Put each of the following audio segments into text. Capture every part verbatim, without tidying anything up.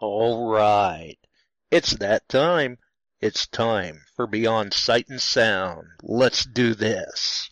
All right. It's that time. It's time for Beyond Sight and Sound. Let's do this.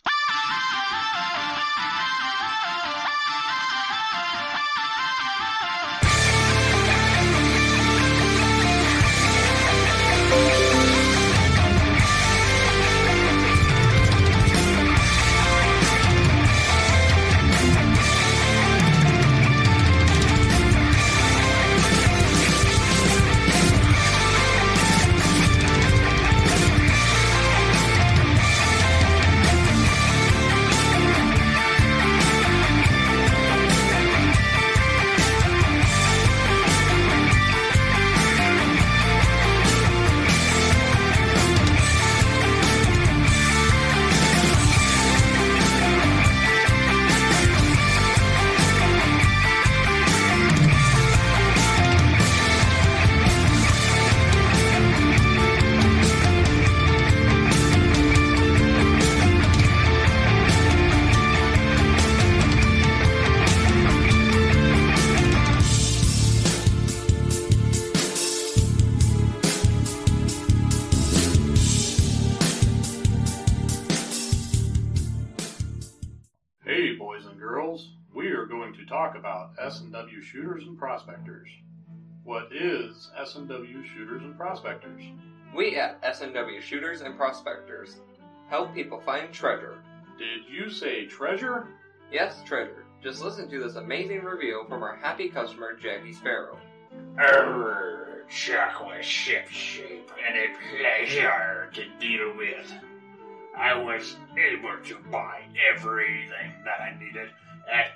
Talk about S and W shooters and prospectors. What is S and W shooters and prospectors? We at S and W Shooters and Prospectors help people find treasure. Did you say treasure? Yes, treasure. Just listen to this amazing review from our happy customer, Jackie Sparrow. Err, Chuck was shipshape and a pleasure to deal with. I was able to buy everything that I needed at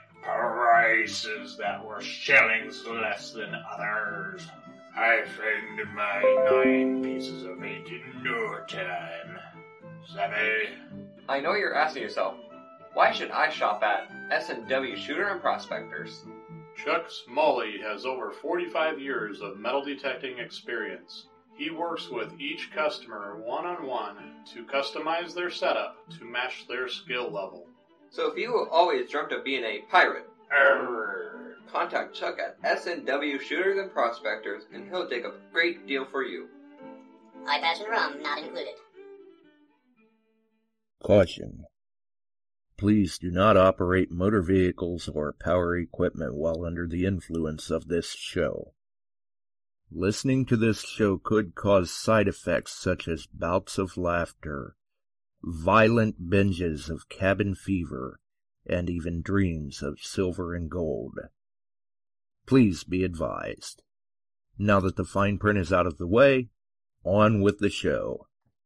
prices that were shillings less than others. I found my nine pieces of eight in no time. Savvy? I know you're asking yourself, why should I shop at S and W Shooter and Prospectors? Chuck Smalley has over forty-five years of metal detecting experience. He works with each customer one-on-one to customize their setup to match their skill level. So if you always dreamt of being a pirate, Err. contact Chuck at S and W Shooters and Prospectors and he'll take a great deal for you. Eye patch and rum not included. Caution. Please do not operate motor vehicles or power equipment while under the influence of this show. Listening to this show could cause side effects such as bouts of laughter, violent binges of cabin fever, and even dreams of silver and gold. Please be advised. Now that the fine print is out of the way, on with the show.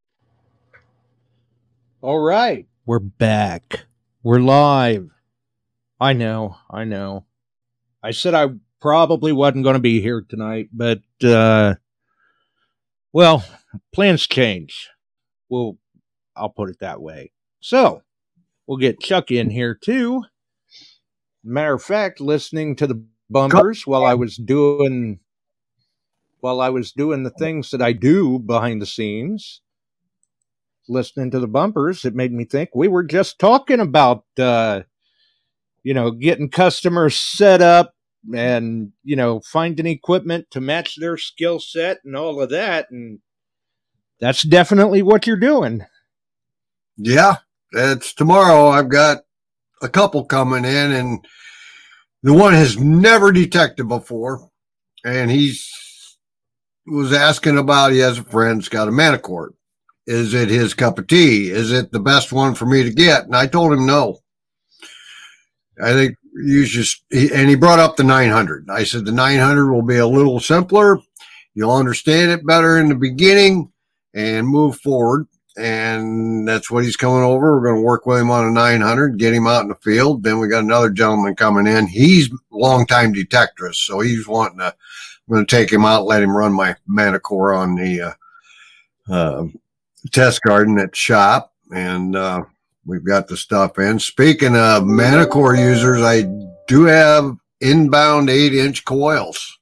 All right, we're back. We're live. I know, I know. I said I probably wasn't going to be here tonight, but, uh, well, plans change. Well, I'll put it that way. So, we'll get Chuck in here, too. Matter of fact, listening to the bumpers while I was doing, while I was doing the things that I do behind the scenes, listening to the bumpers, it made me think we were just talking about, uh, you know, getting customers set up and, you know, finding equipment to match their skill set and all of that. And that's definitely what you're doing. Yeah, it's tomorrow. I've got a couple coming in, and the one has never detected before, and he's was asking about, he has a friend that's got a Manicord. Is it his cup of tea? Is it the best one for me to get? And I told him no. I think you just, and he brought up the nine hundred. I said the nine hundred will be a little simpler. You'll understand it better in the beginning and move forward. And that's what he's coming over. We're going to work with him on a nine hundred, get him out in the field. Then we got another gentleman coming in. He's a longtime detectorist, so he's wanting to, I'm going to take him out, let him run my Manicore on the uh, uh, test garden at shop. And uh, we've got the stuff in. Speaking of Manicore users, I do have inbound eight inch coils.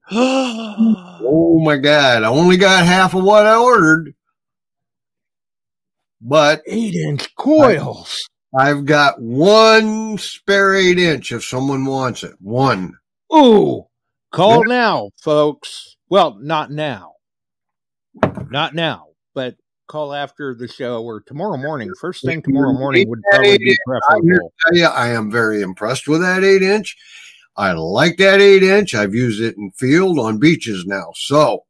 Oh my God. I only got half of what I ordered. But eight inch coils. I, I've got one spare eight inch if someone wants it. One. Ooh, Call now, folks. Well, not now. Not now, but call after the show or tomorrow morning. First thing tomorrow morning would probably be preferable. I, you, I am very impressed with that eight inch. I like that eight inch. I've used it in field on beaches now. So,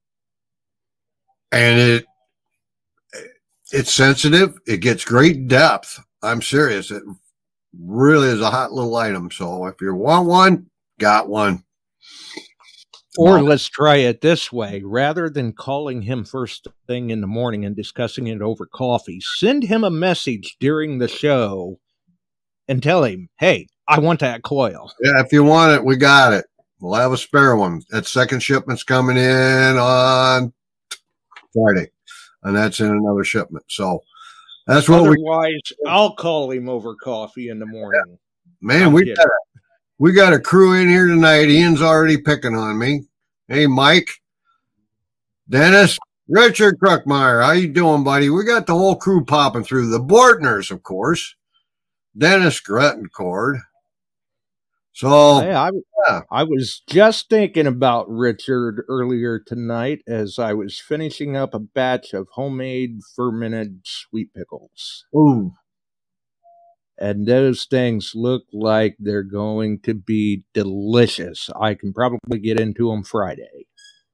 and it it's sensitive. It gets great depth. I'm serious. It really is a hot little item. So if you want one, got one. Or let's try it this way. Rather than calling him first thing in the morning and discussing it over coffee, send him a message during the show and tell him, hey, I want that coil. Yeah, if you want it, we got it. We'll have a spare one. That second shipment's coming in on Friday, and that's in another shipment. So that's what Otherwise, we. Otherwise, I'll call him over coffee in the morning. Yeah. Man, I'm we kidding. got a, we got a crew in here tonight. Ian's already picking on me. Hey, Mike, Dennis, Richard Kruckmeyer, how you doing, buddy? We got the whole crew popping through. The Bortners, of course. Dennis Grettencord. So, Hey, I, yeah. I was just thinking about Richard earlier tonight as I was finishing up a batch of homemade fermented sweet pickles. Ooh. And those things look like they're going to be delicious. I can probably get into them Friday.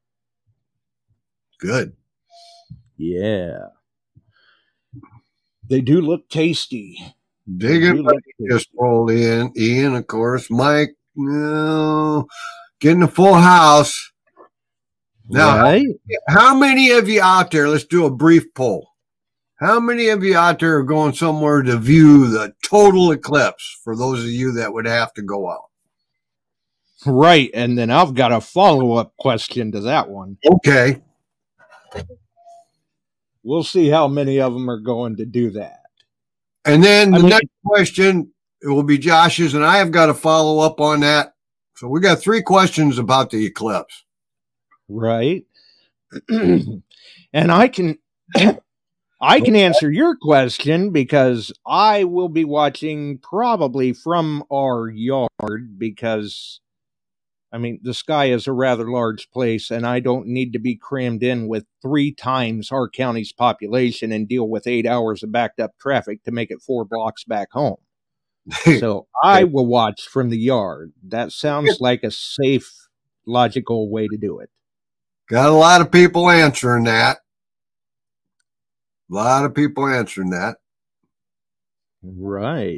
Good. Yeah. They do look tasty. Digging just rolled in. Ian, of course. Mike, no. Getting a full house. Now, right? how many of you out there, let's do a brief poll. How many of you out there are going somewhere to view the total eclipse for those of you that would have to go out? Right. And then I've got a follow-up question to that one. Okay. We'll see how many of them are going to do that. And then the I mean, next question, it will be Josh's, and I have got to follow up on that. So we got three questions about the eclipse. Right. And I can... I can answer your question because I will be watching probably from our yard because, I mean, the sky is a rather large place and I don't need to be crammed in with three times our county's population and deal with eight hours of backed up traffic to make it four blocks back home. So I will watch from the yard. That sounds like a safe, logical way to do it. Got a lot of people answering that. A lot of people answering that. Right.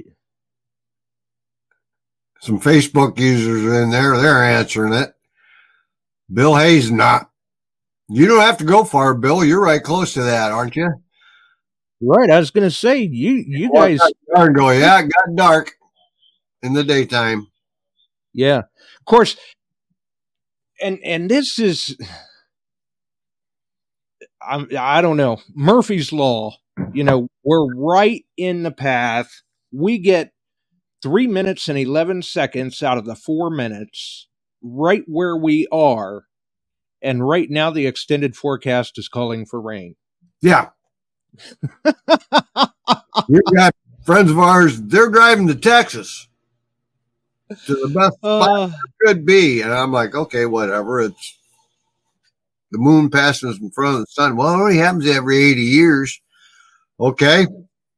Some Facebook users in there, they're answering it. Bill Hayes not. You don't have to go far, Bill. You're right close to that, aren't you? Right. I was going to say, you, you guys. And go, yeah, it got dark in the daytime. Yeah. Of course. And, and this is. I, I don't know. Murphy's Law, you know, we're right in the path. We get three minutes and eleven seconds out of the four minutes right where we are. And right now the extended forecast is calling for rain. Yeah. We've got friends of ours, they're driving to Texas to the best Uh, spot it could be. And I'm like, okay, whatever. It's the moon passes in front of the sun. Well, it only happens every eighty years. Okay.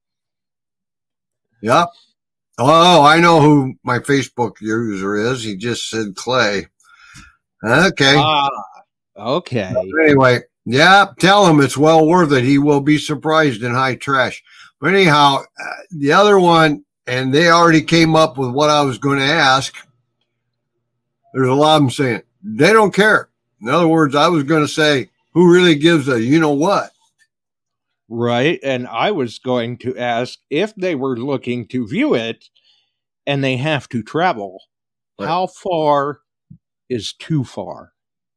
Yep. Oh, I know who my Facebook user is. He just said Clay. Okay. Ah, okay. Anyway, yeah, tell him it's well worth it. He will be surprised in high trash. But anyhow, uh, the other one, and they already came up with what I was going to ask. There's a lot of them saying they don't care. In other words, I was going to say, who really gives a you know what? Right. And I was going to ask if they were looking to view it and they have to travel, Right. how far is too far?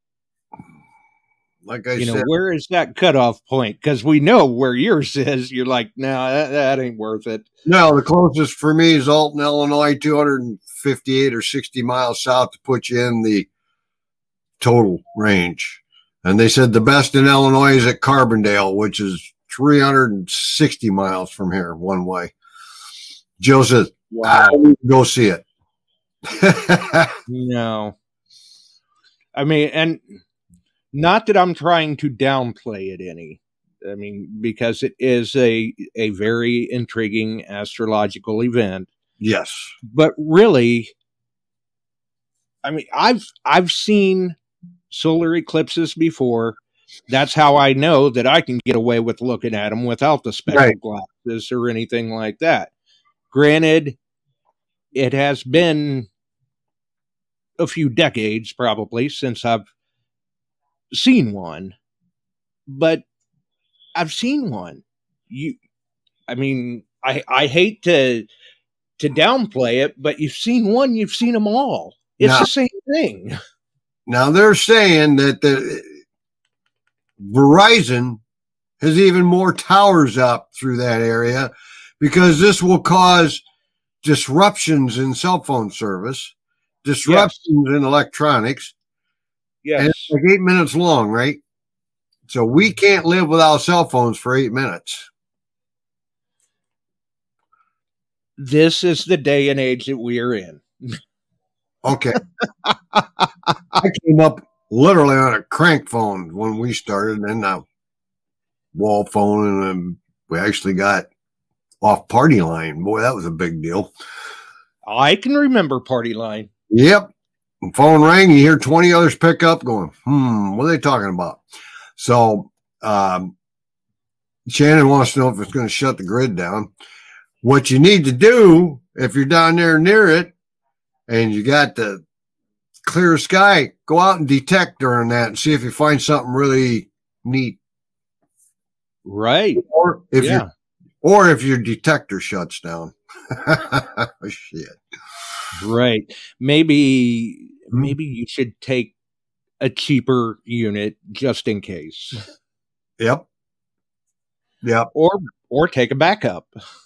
Like I You know, said, where is that cutoff point? Because we know where yours is. You're like, no, that, that ain't worth it. no, the closest for me is Alton, Illinois, two hundred fifty-eight or sixty miles south to put you in the total range. And they said the best in Illinois is at Carbondale, which is three hundred sixty miles from here one way. Joe says, Wow. I need to go see it. No. I mean, and not that I'm trying to downplay it any. I mean, because it is a a very intriguing astrological event. Yes. But really, I mean, I've I've seen solar eclipses before. That's how I know that I can get away with looking at them without the special Right. glasses or anything like that. Granted, it has been a few decades probably since I've seen one, but I've seen one. You, I mean, I I hate to to downplay it, but you've seen one, you've seen them all. It's Now- the same thing. Now they're saying that the Verizon has even more towers up through that area because this will cause disruptions in cell phone service, disruptions in electronics, and Yes. it's like eight minutes long, right? So we can't live without cell phones for eight minutes. This is the day and age that we are in. Okay. I came up literally on a crank phone when we started, and then a wall phone, and then we actually got off Party Line. Boy, that was a big deal. I can remember Party Line. Yep. When phone rang, you hear twenty others pick up going, hmm, what are they talking about? So um, Shannon wants to know if it's going to shut the grid down. What you need to do, if you're down there near it and you got the clear sky, go out and detect during that and see if you find something really neat. Right. Or if Yeah. you or if your detector shuts down. Shit. Right. Maybe maybe you should take a cheaper unit just in case. Yep. Yep. Or or take a backup.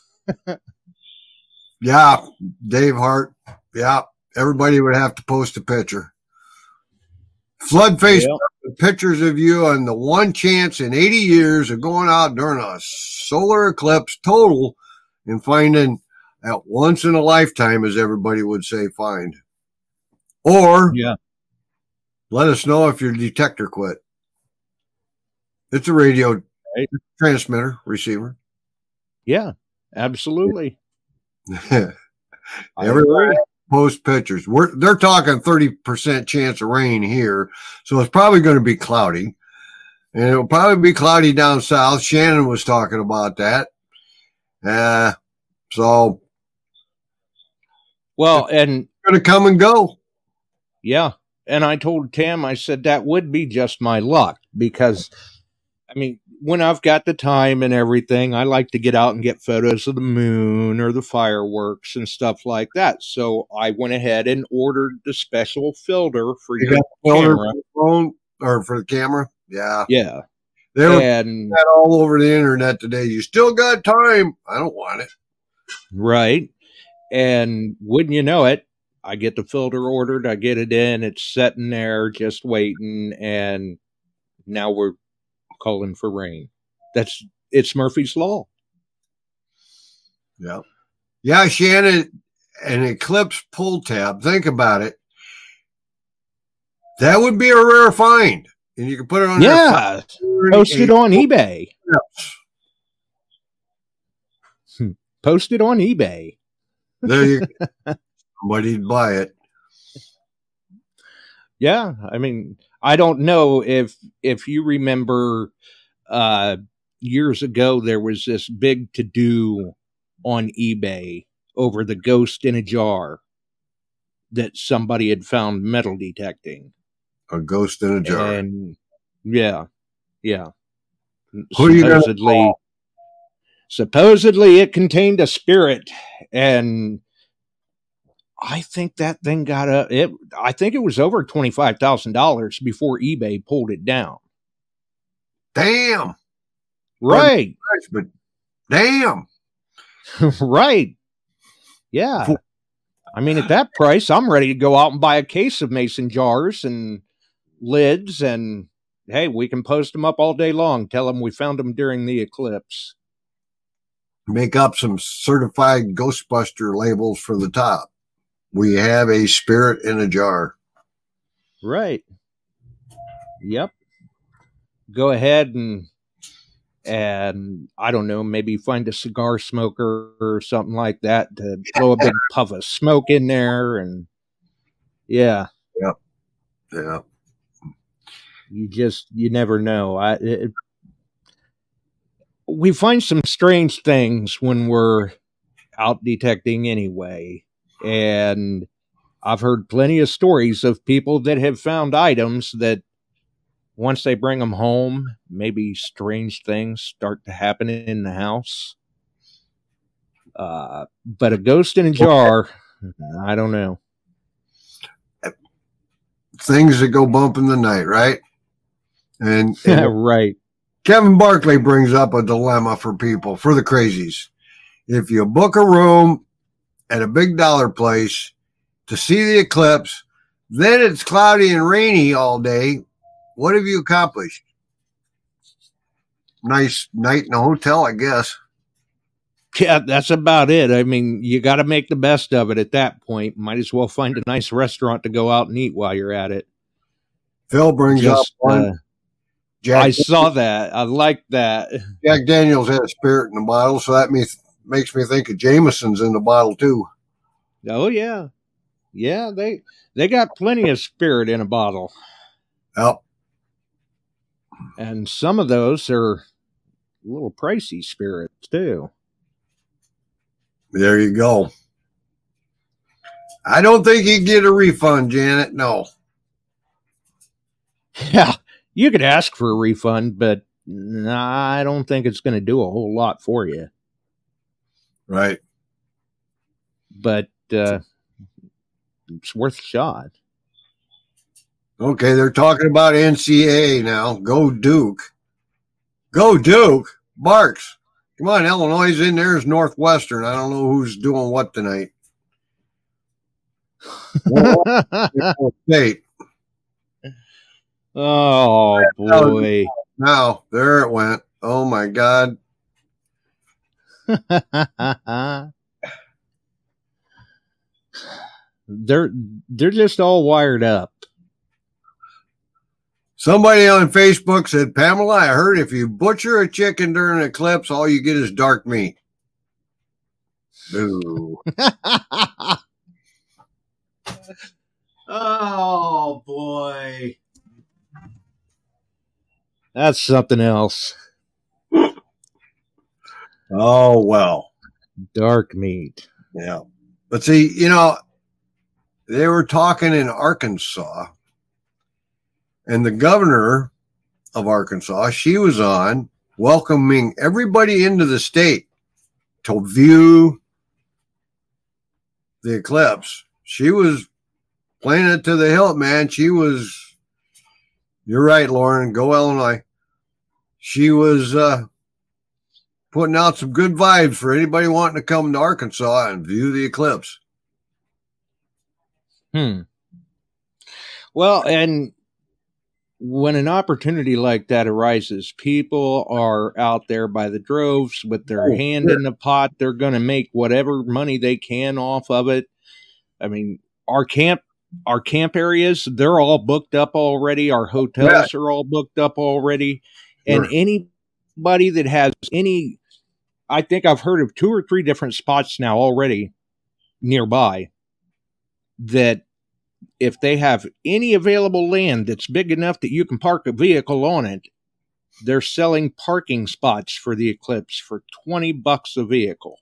Yeah. Dave Hart. Yeah. Everybody would have to post a picture. Flood face Yep. pictures of you on the one chance in eighty years of going out during a solar eclipse total and finding that once in a lifetime, as everybody would say, find. Or Yeah. let us know if your detector quit. It's a radio Right. transmitter receiver. Yeah. Absolutely. I Everybody agree. post pictures. We're they're talking thirty percent chance of rain here, so it's probably going to be cloudy, and it'll probably be cloudy down south. Shannon was talking about that. Uh, so Well, and going to come and go. yeah. And I told Tam, I said that would be just my luck because, I mean, when I've got the time and everything, I like to get out and get photos of the moon or the fireworks and stuff like that. So I went ahead and ordered the special filter for You your got the filter camera. for the phone or for the camera. Yeah, Yeah. they were And that all over the internet today. You still got time? I don't want it. right. And wouldn't you know it, I get the filter ordered, I get it in, it's sitting there just waiting, and now we're calling for rain. That's it's Murphy's Law. Yeah, yeah, Shannon, an eclipse pull tab. Think about it. That would be a rare find, and you can put it on. Yeah. Post it on eBay. Hmm. Post it on eBay. There you go. Somebody'd buy it. Yeah, I mean, I don't know if if you remember uh years ago there was this big to do on eBay over the ghost in a jar that somebody had found metal detecting. A ghost in a jar. And yeah, yeah. Who are you gonna supposedly, call? supposedly it contained a spirit, and I think that thing got a. It, I think it was over twenty five thousand dollars before eBay pulled it down. Damn. Right, But damn. right. Yeah. I mean, at that price, I'm ready to go out and buy a case of mason jars and lids, and hey, we can post them up all day long. Tell them we found them during the eclipse. Make up some certified Ghostbuster labels for the top. We have a spirit in a jar. Right. Yep. Go ahead and and I don't know, maybe find a cigar smoker or something like that to blow a big puff of smoke in there, and yeah, Yep. Yeah. you just you never know. I it, we find some strange things when we're out detecting anyway, and I've heard plenty of stories of people that have found items that once they bring them home, maybe strange things start to happen in the house. Uh, but a ghost in a jar, I don't know. Things that go bump in the night, right? And, and Right. Kevin Barkley brings up a dilemma for people, for the crazies. If you book a room at a big dollar place to see the eclipse, then it's cloudy and rainy all day, what have you accomplished? Nice night in a hotel, I guess. Yeah, that's about it. I mean, you got to make the best of it at that point. Might as well find a nice restaurant to go out and eat while you're at it. Phil brings Just, up one. uh, Jack, I saw that. I like that. Jack Daniels had a spirit in the bottle, so that me, makes me think of Jameson's in the bottle too. Oh yeah, yeah. They they got plenty of spirit in a bottle, Yep. and some of those are a little pricey spirits too. There you go. I don't think you get a refund, Janet. No. Yeah, you could ask for a refund, but nah, I don't think it's going to do a whole lot for you. Right. But uh, it's worth a shot. Okay, they're talking about N C A A now. Go Duke. Go Duke. Barks. Come on, Illinois is in there. Is Northwestern. I don't know who's doing what tonight. State. Oh boy. Now, there it went. Oh my God. they're they're just all wired up. Somebody on Facebook said, Pamela, I heard if you butcher a chicken during an eclipse, all you get is dark meat. Ooh. Oh boy. That's something else. Oh, well. Dark meat. Yeah. But see, you know, they were talking in Arkansas, and the governor of Arkansas, she was on welcoming everybody into the state to view the eclipse. She was playing it to the hilt, man. She was, you're right, Lauren, go Illinois. She was uh, putting out some good vibes for anybody wanting to come to Arkansas and view the eclipse. Hmm. Well, and when an opportunity like that arises, people are out there by the droves with their Oh, hand sure. in the pot. They're going to make whatever money they can off of it. I mean, our camp, our camp areas, they're all booked up already. Our hotels are all booked up already. And Sure. anybody that has any, I think I've heard of two or three different spots now already nearby that if they have any available land that's big enough that you can park a vehicle on it, they're selling parking spots for the eclipse for twenty bucks a vehicle.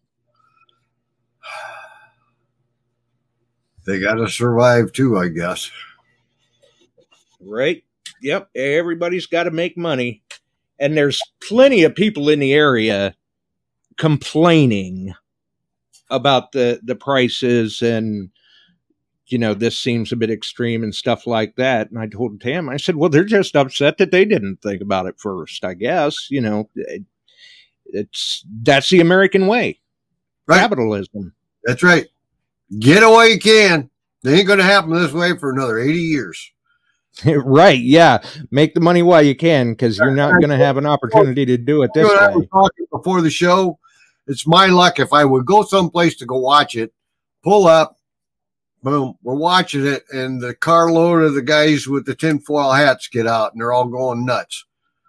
They got to survive too, I guess. Right? Yep. Everybody's got to make money. And there's plenty of people in the area complaining about the, the prices and, you know, this seems a bit extreme and stuff like that. And I told Tam, I said, well, they're just upset that they didn't think about it first, I guess. You know, it, it's that's the American way. Right. Capitalism. That's right. Get away you can. It ain't going to happen this way for another eighty years. Right. Yeah. Make the money while you can, because you're not going to have an opportunity to do it this You know, I was way. talking before the show. It's my luck if I would go someplace to go watch it, pull up, boom, we're watching it, and the carload of the guys with the tinfoil hats get out, and they're all going nuts.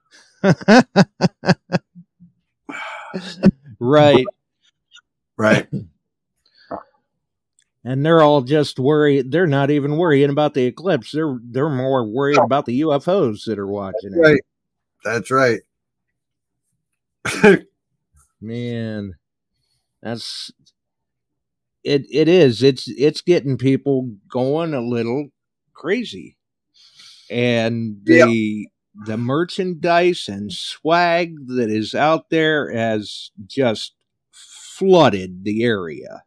Right. Right. And they're all just worried. They're not even worrying about the eclipse. They're they're more worried about the U F Os that are watching it. Right. That's right. Man, that's it. It is. It's it's getting people going a little crazy, and the yeah. the merchandise and swag that is out there has just flooded the area.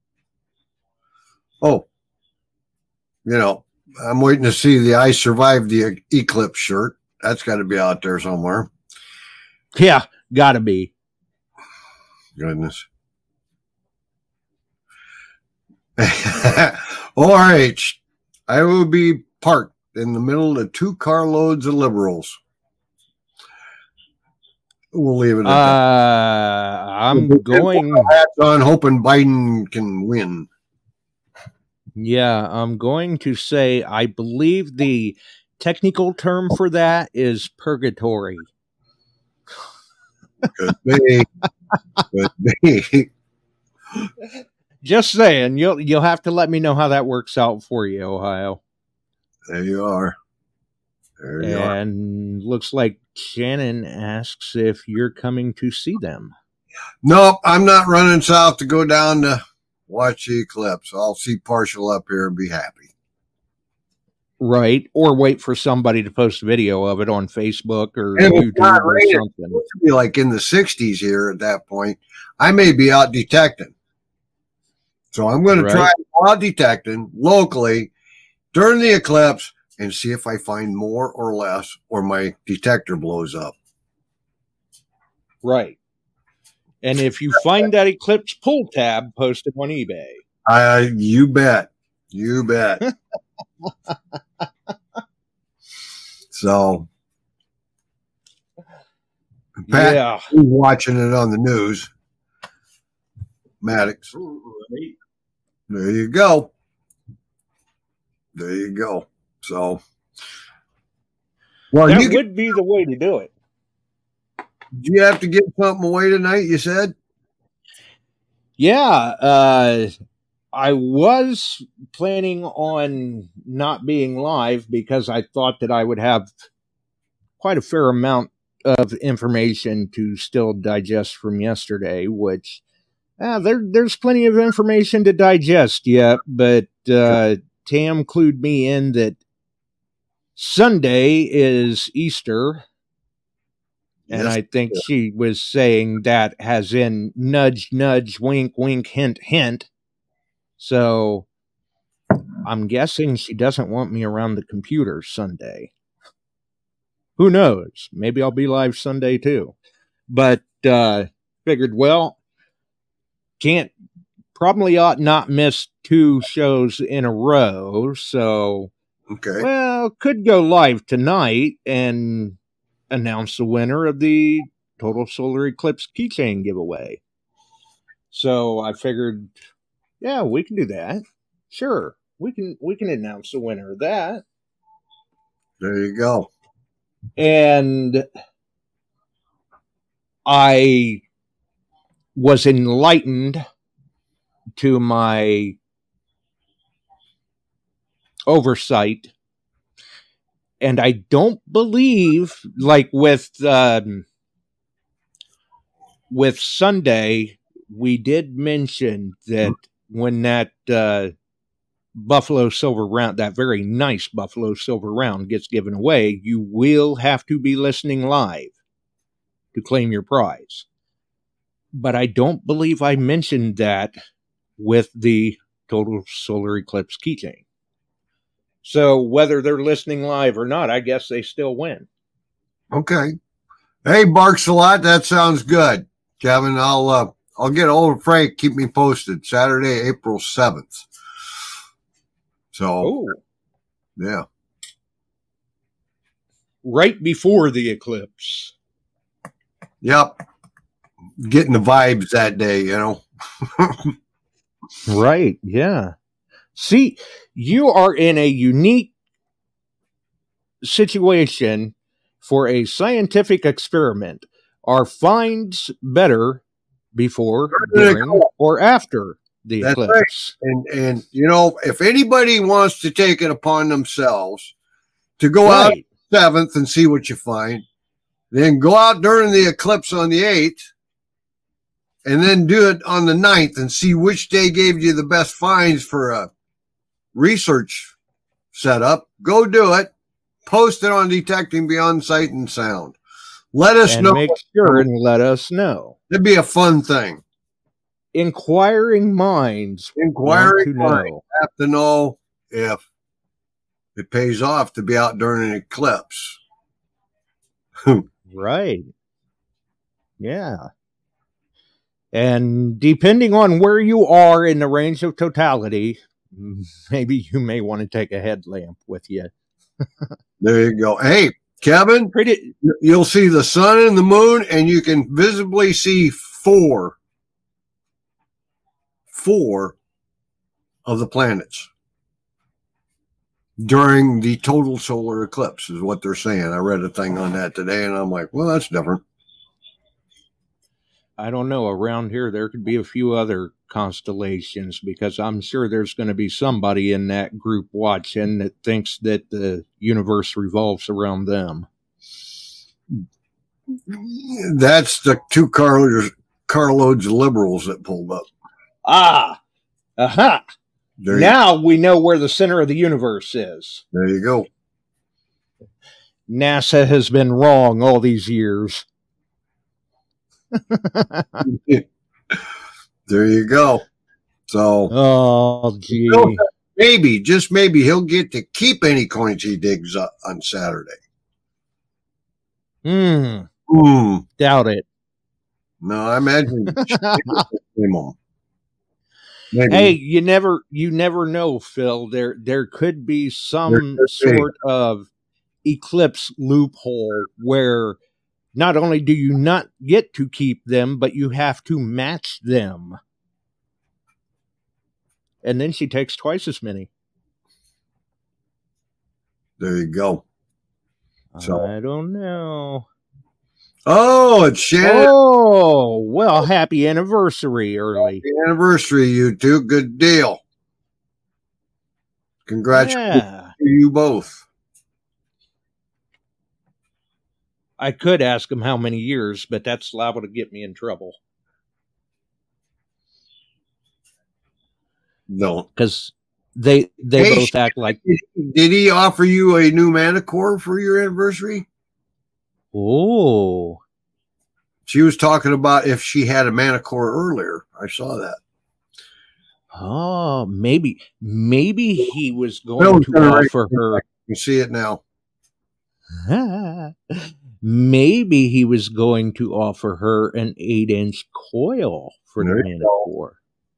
Oh, you know, I'm waiting to see the I Survived the Eclipse shirt. That's got to be out there somewhere. Yeah, got to be. Goodness. O R H, I will be parked in the middle of two carloads of liberals. We'll leave it at uh, that. I'm going. Hats on, hoping Biden can win. Yeah, I'm going to say I believe the technical term for that is purgatory. Could be. Could be. Just saying, you'll you'll have to let me know how that works out for you, Ohio. There you are. There you are. And looks like Shannon asks if you're coming to see them. Nope, I'm not running south to go down to watch the eclipse. I'll see partial up here and be happy. Right. Or wait for somebody to post a video of it on Facebook or and YouTube or raining, something. It's to be like in the sixties here at that point. I may be out detecting. So I'm going right. to try to go out detecting locally during the eclipse and see if I find more or less or my detector blows up. Right. And if you find that eclipse pull tab, post it on eBay. Uh, you bet. You bet. So, Pat, yeah, who's watching it on the news? Maddox. Right. There you go. There you go. So, well, that you would can, be the way to do it. Do you have to give something away tonight, you said? Yeah. Uh, I was planning on not being live because I thought that I would have quite a fair amount of information to still digest from yesterday, which uh, there, there's plenty of information to digest yet, but uh, Tam clued me in that Sunday is Easter. And yes, I think yeah. she was saying that as in nudge, nudge, wink, wink, hint, hint. So I'm guessing she doesn't want me around the computer Sunday. Who knows? Maybe I'll be live Sunday too. But uh, figured, well, can't, probably ought not miss two shows in a row. So, okay. well, could go live tonight and announce the winner of the Total Solar Eclipse keychain giveaway. So I figured, yeah, we can do that. Sure, we can we can announce the winner of that. There you go. And I was enlightened to my oversight. And I don't believe, like with um, with Sunday, we did mention that when that uh, Buffalo Silver Round, that very nice Buffalo Silver Round gets given away, you will have to be listening live to claim your prize. But I don't believe I mentioned that with the Total Solar Eclipse keychain. So whether they're listening live or not, I guess they still win. Okay. Hey, Barks a lot. That sounds good, Kevin. I'll uh, I'll get old Frank. Keep me posted. Saturday, April seventh. So, Ooh. Yeah. Right before the eclipse. Yep. Getting the vibes that day, you know. Right. Yeah. See, you are in a unique situation for a scientific experiment. Are finds better before, during, or after the That's eclipse? right. And and you know, if anybody wants to take it upon themselves to go out Right. seventh and see what you find, then go out during the eclipse on the eighth, and then do it on the ninth and see which day gave you the best finds for a research setup. Go do it. Post it on Detecting Beyond Sight and Sound. Let us And know. make sure and let us know. It'd be a fun thing. Inquiring minds Inquiring want to minds know. have to know if it pays off to be out during an eclipse. Right. Yeah. And depending on where you are in the range of totality, maybe you may want to take a headlamp with you. There you go. Hey, Kevin, Pretty. you'll see the sun and the moon, and you can visibly see four, four of the planets during the total solar eclipse, is what they're saying. I read a thing on that today, and I'm like, well, that's different. I don't know. Around here, there could be a few other constellations because I'm sure there's going to be somebody in that group watching that thinks that the universe revolves around them. That's the two carloads, carloads of liberals that pulled up. Ah, aha. There, Now we know where the center of the universe is. you, there you go. NASA has been wrong all these years. There you go. So Oh, gee. maybe, just maybe, he'll get to keep any coins he digs up on Saturday. Hmm. Hmm. Doubt it. No, I imagine. Maybe. Hey, you never, you never know, Phil. There, there could be some There could be. sort of eclipse loophole where not only do you not get to keep them, but you have to match them. And then she takes twice as many. There you go. So- I don't know. Oh, it's Shannon. Oh, well, happy anniversary early. Happy anniversary, you two. Good deal. Congratulations Yeah. to you both. I could ask him how many years, but that's liable to get me in trouble. No. Because they they Hey, both act like, Did he offer you a new Manicore for your anniversary? oh, She was talking about if she had a Manicore earlier. I saw that. oh, maybe, maybe he was going Phil, to turn right. offer her, You see it now. maybe he was going to offer her an eight-inch coil for the There you go. Manicore.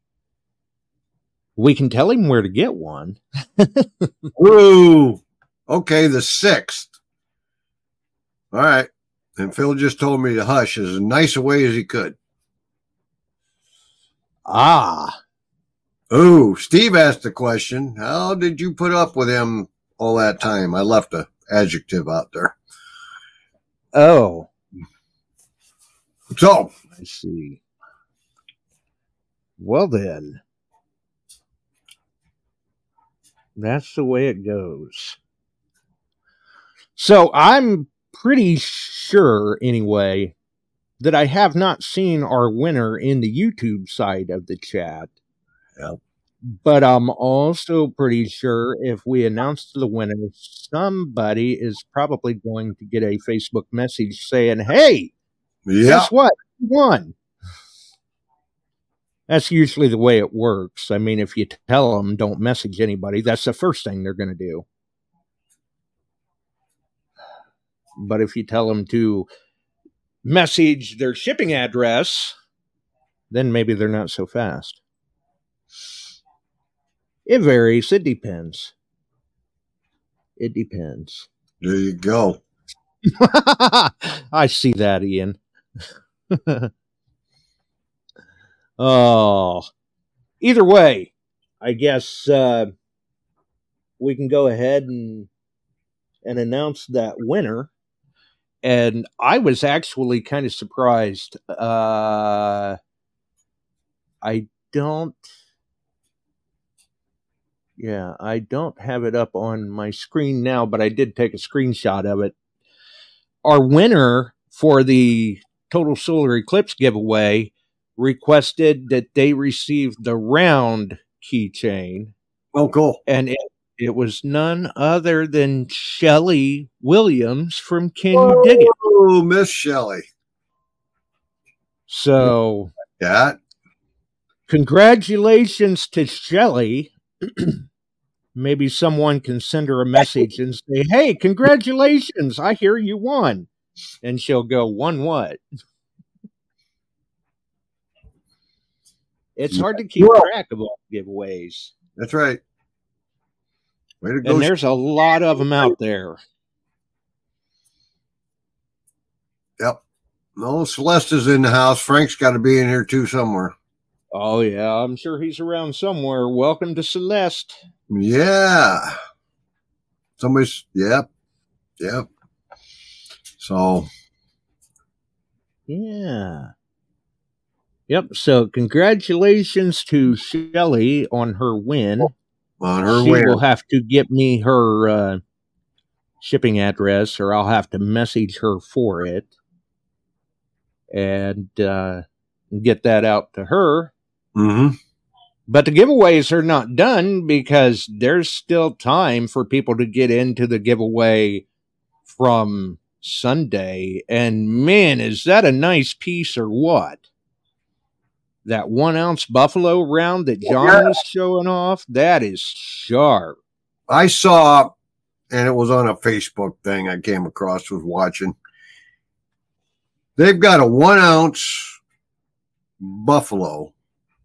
We can tell him where to get one. Ooh. Okay, the sixth. All right. And Phil just told me to hush as nice a way as he could. Ah, Ooh, Steve asked the question. How did you put up with him all that time? I left a adjective out there. oh, So, I see. Well then, that's the way it goes. So I'm pretty sure, anyway, that I have not seen our winner in the YouTube side of the chat. Yep. But I'm also pretty sure if we announce the winner, somebody is probably going to get a Facebook message saying, hey, yeah. guess what? You won. That's usually the way it works. I mean, if you tell them don't message anybody, that's the first thing they're going to do. But if you tell them to message their shipping address, then maybe they're not so fast. It varies. It depends. It depends. There you go. I see that, Ian. Oh, either way, I guess uh, we can go ahead and and announce that winner. And I was actually kind of surprised. Uh, I don't. Yeah, I don't have it up on my screen now, but I did take a screenshot of it. Our winner for the Total Solar Eclipse giveaway requested that they receive the round keychain. Oh, cool. And it, it was none other than Shelley Williams from Can You Dig It? Oh, Miss Shelley. So, that. Congratulations to Shelley. Maybe someone can send her a message and say, hey, congratulations, I hear you won. And she'll go, won what? It's hard to keep track of all giveaways. That's right. Way to go. And there's a lot of them out there. Yep. No, Celeste is in the house. Frank's got to be in here too somewhere. Oh, yeah, I'm sure he's around somewhere. Welcome to Celeste. Yeah. Somebody's, yep. Yep. So. Yeah. Yep. So congratulations to Shelley on her win. On her she win. will have to get me her uh, shipping address, or I'll have to message her for it and uh, get that out to her. Mm-hmm. But the giveaways are not done because there's still time for people to get into the giveaway from Sunday. And man, is that a nice piece or what? That one ounce Buffalo round that John yeah. was showing off, that is sharp. I saw, and it was on a Facebook thing I came across, was watching. They've got a one ounce Buffalo.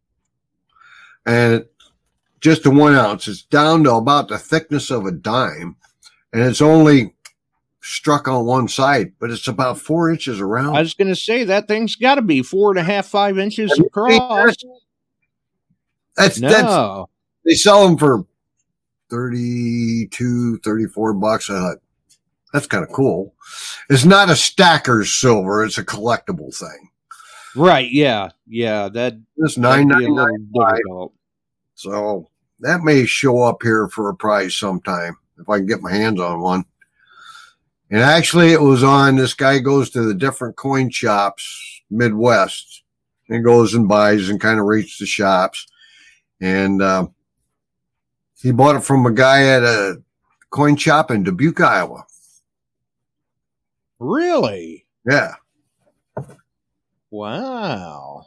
And just a one ounce. It's down to about the thickness of a dime. And it's only struck on one side, but it's about four inches around. I was going to say, that thing's got to be four and a half, five inches across. That's, no. that's, they sell them for thirty-two, thirty-four bucks. I thought, that's kind of cool. It's not a stacker's silver. It's a collectible thing. Right. Yeah. Yeah. That, It's nine ninety-nine. difficult. So that may show up here for a price sometime if I can get my hands on one. And actually, it was on, this guy goes to the different coin shops, Midwest, and goes and buys and kind of rates the shops. And uh, he bought it from a guy at a coin shop in Dubuque, Iowa. Really? Yeah. Wow.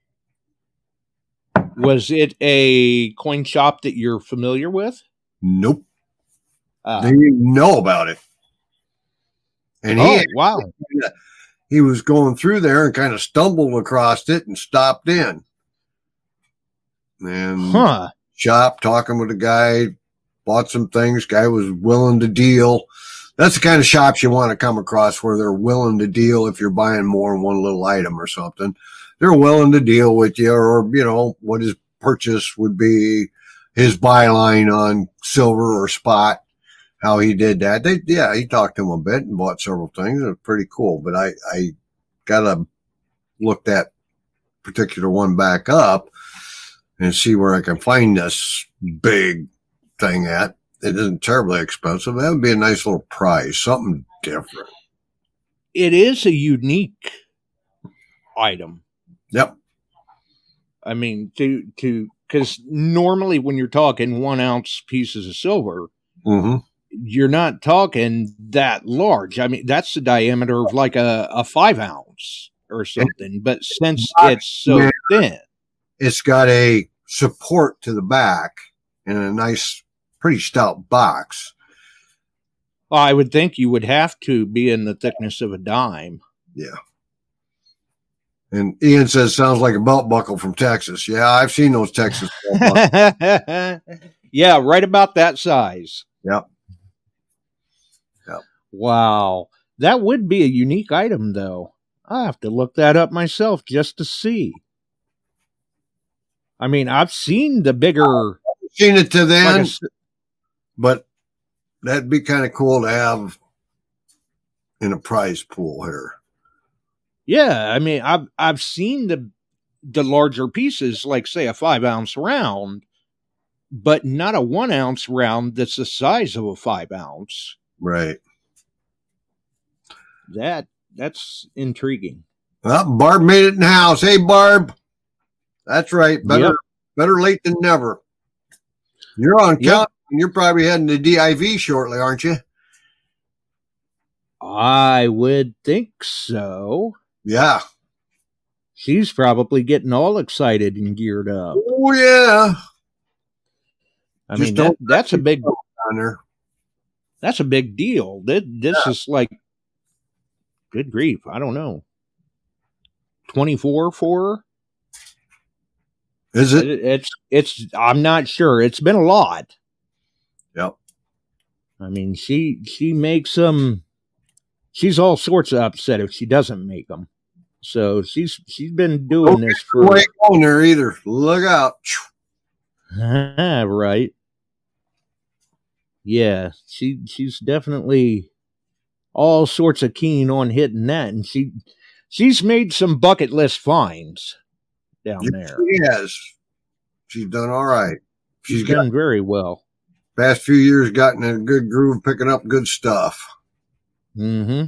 Was it a coin shop that you're familiar with? Nope. Uh, They didn't know about it. And oh, he, wow. he was going through there and kind of stumbled across it and stopped in. And Huh. shop, talking with a guy, bought some things. Guy was willing to deal. That's the kind of shops you want to come across where they're willing to deal if you're buying more than one little item or something. They're willing to deal with you, or, you know, what his purchase would be, his byline on silver or spot, how he did that. They, yeah, he talked to him a bit and bought several things. It was pretty cool, but I, I gotta look that particular one back up and see where I can find this big thing at. It isn't terribly expensive. That would be a nice little prize, something different. It is a unique item. Yep. I mean, to, to, because normally when you're talking one ounce pieces of silver, Mm-hmm. you're not talking that large. I mean, that's the diameter of like a, a five ounce or something. But since it's so Yeah. thin, It's got a support to the back and a nice, pretty stout box. I would think you would have to be in the thickness of a dime. Yeah. And Ian says, sounds like a belt buckle from Texas. Yeah, I've seen those Texas belt buckles. Yeah, right about that size. Yep. Yep. Wow. That would be a unique item, though. I have to look that up myself just to see. I mean, I've seen the bigger seen it to like then, I s- but that'd be kind of cool to have in a prize pool here. yeah, I mean, I've I've seen the the larger pieces, like say a five ounce round, but not a one ounce round that's the size of a five ounce. Right. That that's intriguing. Well, Barb made it in the house. Hey, Barb. That's right. Better Yep. better late than never. You're on Yep. count. And you're probably heading to D I V shortly, aren't you? I would think so. Yeah. She's probably getting all excited and geared up. Oh, yeah. I Just mean, that, don't- that's a big On her. that's a big deal. This, this is like, good grief, I don't know, twenty-four for her. Is it? It, it's it's. I'm not sure. It's been a lot. Yep. I mean, she she makes them. She's all sorts of upset if she doesn't make them. So she's she's been doing Don't this You for ain't going there either. Look out. right. Yeah, she she's definitely all sorts of keen on hitting that, and she she's made some bucket list finds down Yes, there. she has. She's done all right. She's She's got done very well. past few years gotten in a good groove, picking up good stuff. Mm-hmm.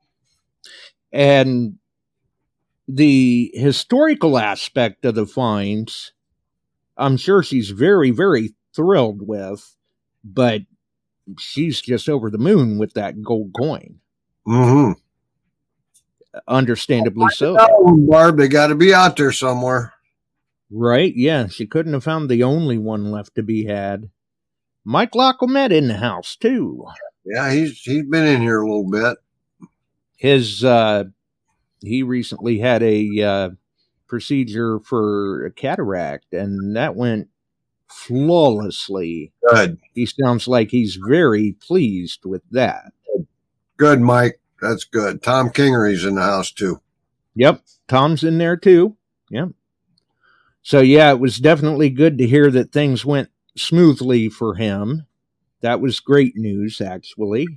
And the historical aspect of the finds, I'm sure she's very, very thrilled with, but she's just over the moon with that gold coin. Mm-hmm. Understandably so. Oh, Barb, they got to be out there somewhere. Right? Yeah, she couldn't have found the only one left to be had. Mike Lacomette in the house, too. Yeah, he's he's been in here a little bit. His, uh, he recently had a uh, procedure for a cataract, and that went flawlessly. Good. He sounds like he's very pleased with that. Good, Mike. That's good. Tom Kingery's in the house, too. Yep, Tom's in there, too. Yep. So, yeah, it was definitely good to hear that things went smoothly for him. That was great news, actually.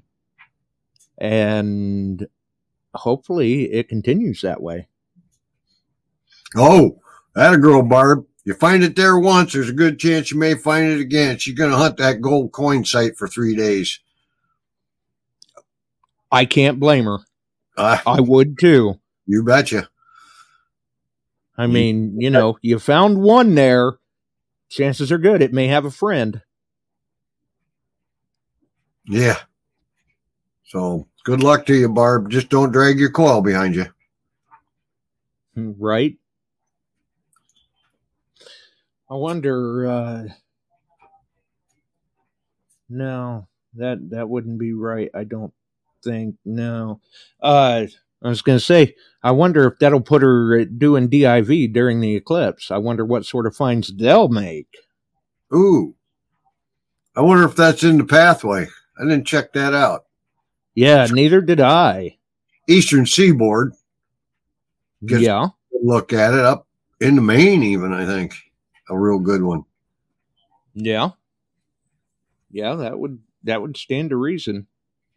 And hopefully it continues that way. Oh, that a girl, Barb. You find it there once, there's a good chance you may find it again. She's going to hunt that gold coin site for three days. I can't blame her. Uh, I would, too. you betcha. I mean, you know, you found one there. Chances are good it may have a friend. Yeah. So good luck to you, Barb. Just don't drag your coil behind you. Right? I wonder, uh, no, that, that wouldn't be right. I don't think, no. Uh, I was going to say, I wonder if that'll put her doing D I V during the eclipse. I wonder what sort of finds they'll make. Ooh. I wonder if that's in the pathway. I didn't check that out. Yeah, neither did I. Eastern Seaboard. Just Yeah. look at it up in the Maine, even, I think. A real good one. Yeah. Yeah, that would that would stand to reason.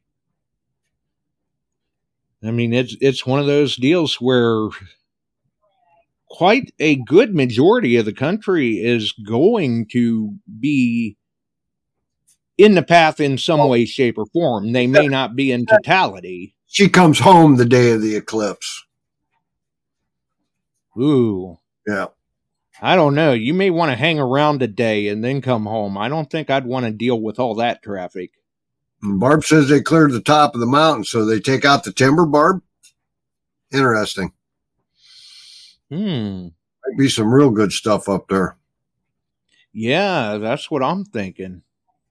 I mean, it's it's one of those deals where quite a good majority of the country is going to be in the path in some way, shape, or form. They may not be in totality. She comes home the day of the eclipse. Ooh. Yeah. I don't know. You may want to hang around a day and then come home. I don't think I'd want to deal with all that traffic. And Barb says they cleared the top of the mountain, so they take out the timber, Barb. Interesting. Hmm. Might be some real good stuff up there. Yeah, that's what I'm thinking.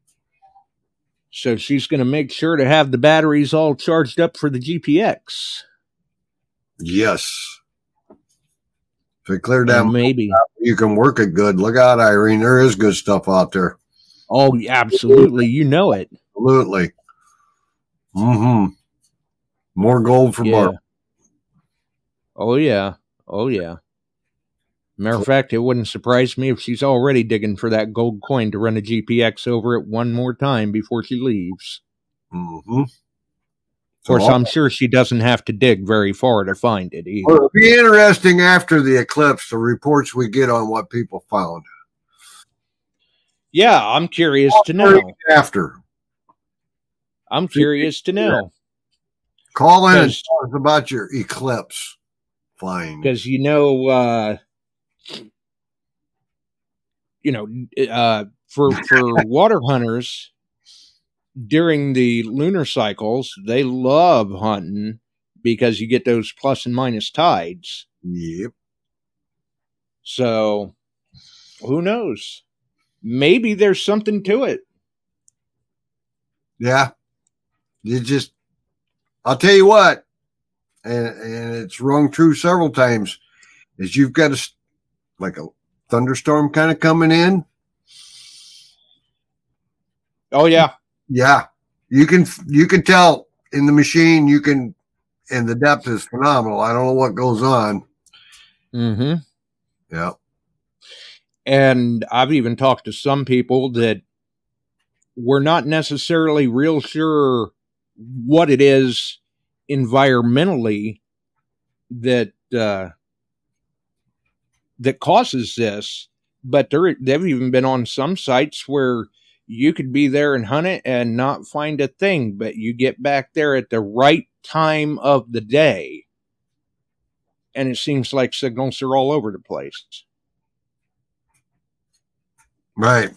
So she's going to make sure to have the batteries all charged up for the G P X. Yes. If they clear down, Maybe. you can work it good. Look out, Irene. There is good stuff out there. Oh, absolutely. You know it. Absolutely. Mm-hmm. More gold for Yeah. Barb. Oh, yeah. Oh, yeah. Matter of fact, it wouldn't surprise me if she's already digging for that gold coin to run a G P X over it one more time before she leaves. Mm-hmm. Of course, I'm sure she doesn't have to dig very far to find it either. Well, it'll be interesting after the eclipse, the reports we get on what people found. Yeah, I'm curious to know. After. I'm curious to know. Call in and tell us about your eclipse find. Because, you know, uh, you know, uh, for for water hunters, during the lunar cycles, they love hunting because you get those plus and minus tides. Yep. So, who knows? Maybe there's something to it. Yeah. You just, I'll tell you what, and, and it's rung true several times, is you've got a, like a thunderstorm kind of coming in. Oh, yeah. Yeah. You can, you can tell in the machine, you can, and the depth is phenomenal. I don't know what goes on. Mm-hmm. Yeah. And I've even talked to some people that were not necessarily real sure what it is environmentally that uh, that causes this, but they're, they've even been on some sites where you could be there and hunt it and not find a thing, but you get back there at the right time of the day, and it seems like signals are all over the place. Right.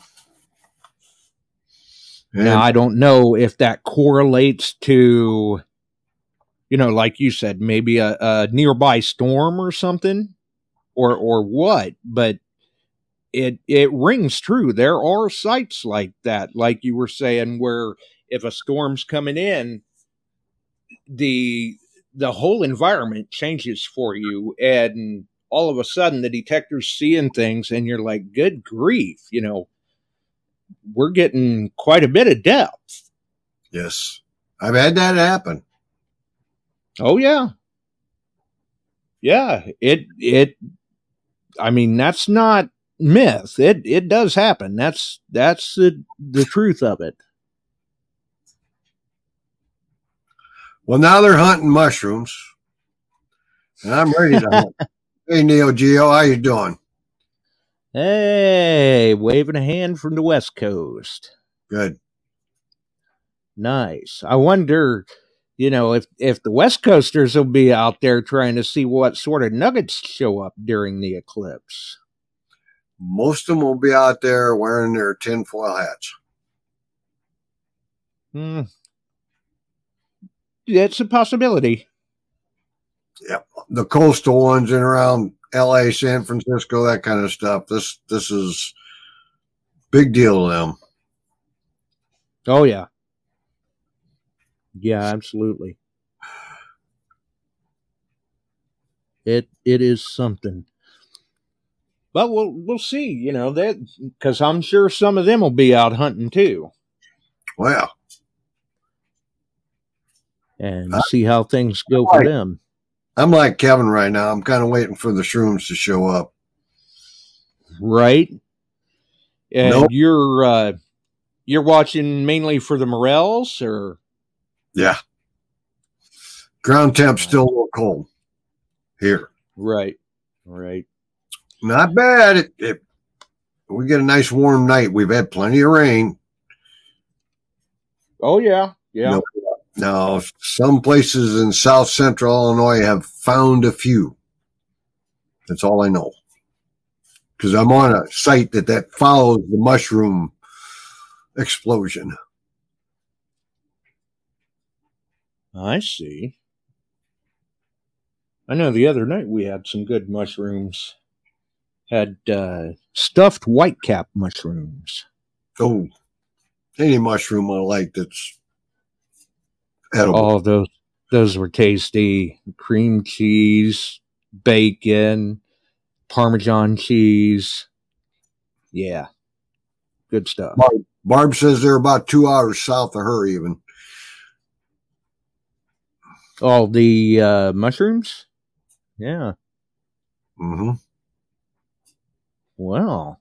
And now, I don't know if that correlates to, you know, like you said, maybe a, a nearby storm or something, or or what, but it it rings true. There are sites like that, like you were saying, where if a storm's coming in, the the whole environment changes for you, and all of a sudden the detector's seeing things, and you're like, good grief, you know, we're getting quite a bit of depth. Yes. I've had that happen. Oh, yeah. Yeah. It, it, I mean, that's not myth. It, it does happen. That's, that's the, the truth of it. Well, now they're hunting mushrooms, and I'm ready to hunt. Hey, Neo Geo, how you doing? Hey, waving a hand from the West Coast. Good. Nice. I wonder, you know, if, if the West Coasters will be out there trying to see what sort of nuggets show up during the eclipse. Most of them will be out there wearing their tinfoil hats. Hmm. It's a possibility. Yep. The coastal ones in around L A, San Francisco, that kind of stuff. This this is big deal to them. Oh, yeah. Yeah, absolutely. It it is something. But we'll we'll see, you know, that because I'm sure some of them will be out hunting too. Well. And see how things go for them. I'm like Kevin right now. I'm kind of waiting for the shrooms to show up. Right. And nope. you're uh, you're watching mainly for the morels, or? Yeah. Ground temp's still a little cold here. Right. Right. Not bad. It, it, we get a nice warm night. We've had plenty of rain. Oh, yeah. Yeah. No, Now, some places in South Central Illinois have found a few. That's all I know. Because I'm on a site that, that follows the mushroom explosion. I see. I know the other night we had some good mushrooms. Had uh, stuffed whitecap mushrooms. Oh, any mushroom I like that's edible. Oh, those those were tasty. Cream cheese, bacon, Parmesan cheese. Yeah, good stuff. Barb, Barb says they're about two hours south of her even. Oh, the uh, mushrooms? Yeah. Mm-hmm. Well,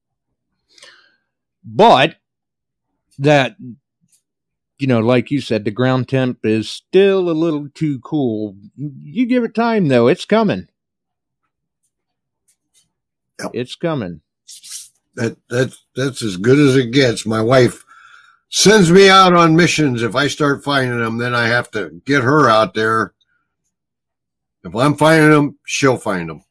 but that, you know, like you said, the ground temp is still a little too cool. You give it time, though. It's coming. Yep. It's coming. That that's that's as good as it gets. My wife sends me out on missions. If I start finding them, then I have to get her out there. If I'm finding them, she'll find them.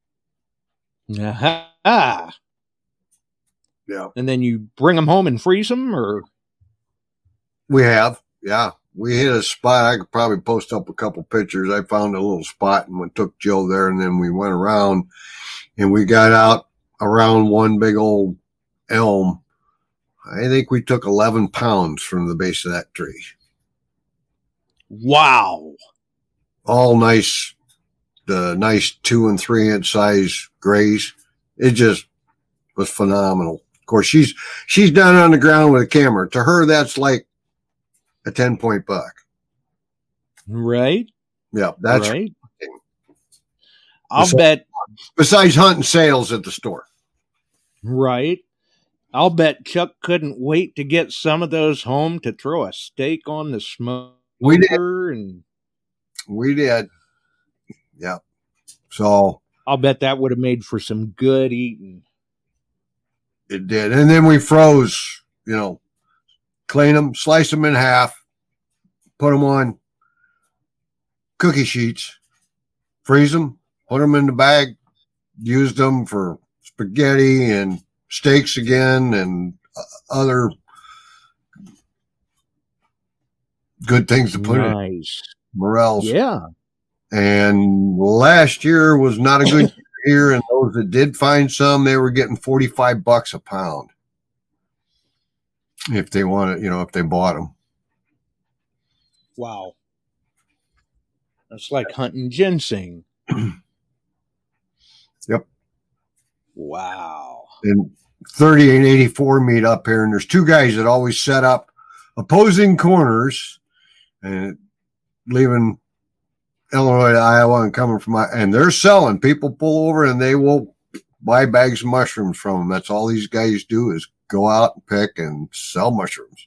Aha. Yeah. And then you bring them home and freeze them, or? We have. Yeah. We hit a spot. I could probably post up a couple pictures. I found a little spot and we took Jill there, and then we went around and we got out around one big old elm. I think we took eleven pounds from the base of that tree. Wow. All nice, the nice two and three inch size grays. It just was phenomenal. Of course, she's, she's down on the ground with a camera. To her, that's like a ten point buck. Right. Yeah. That's right. I'll besides, bet. Besides hunting sales at the store. Right. I'll bet Chuck couldn't wait to get some of those home to throw a steak on the smoker. We did. And We did. Yeah. So I'll bet that would have made for some good eating. it did. And then we froze, you know, clean them, slice them in half, put them on cookie sheets, freeze them, put them in the bag, used them for spaghetti and steaks again and other good things to put in. Nice. Morels. Yeah. And last year was not a good year, and those that did find some, they were getting forty-five bucks a pound if they wanted, you know, if they bought them. Wow. That's like hunting ginseng. Yep. Wow. And thirty and eighty-four meet up here, and there's two guys that always set up opposing corners and leaving Illinois to Iowa and coming from, and they're selling. People pull over and they will buy bags of mushrooms from them. That's all these guys do is go out and pick and sell mushrooms.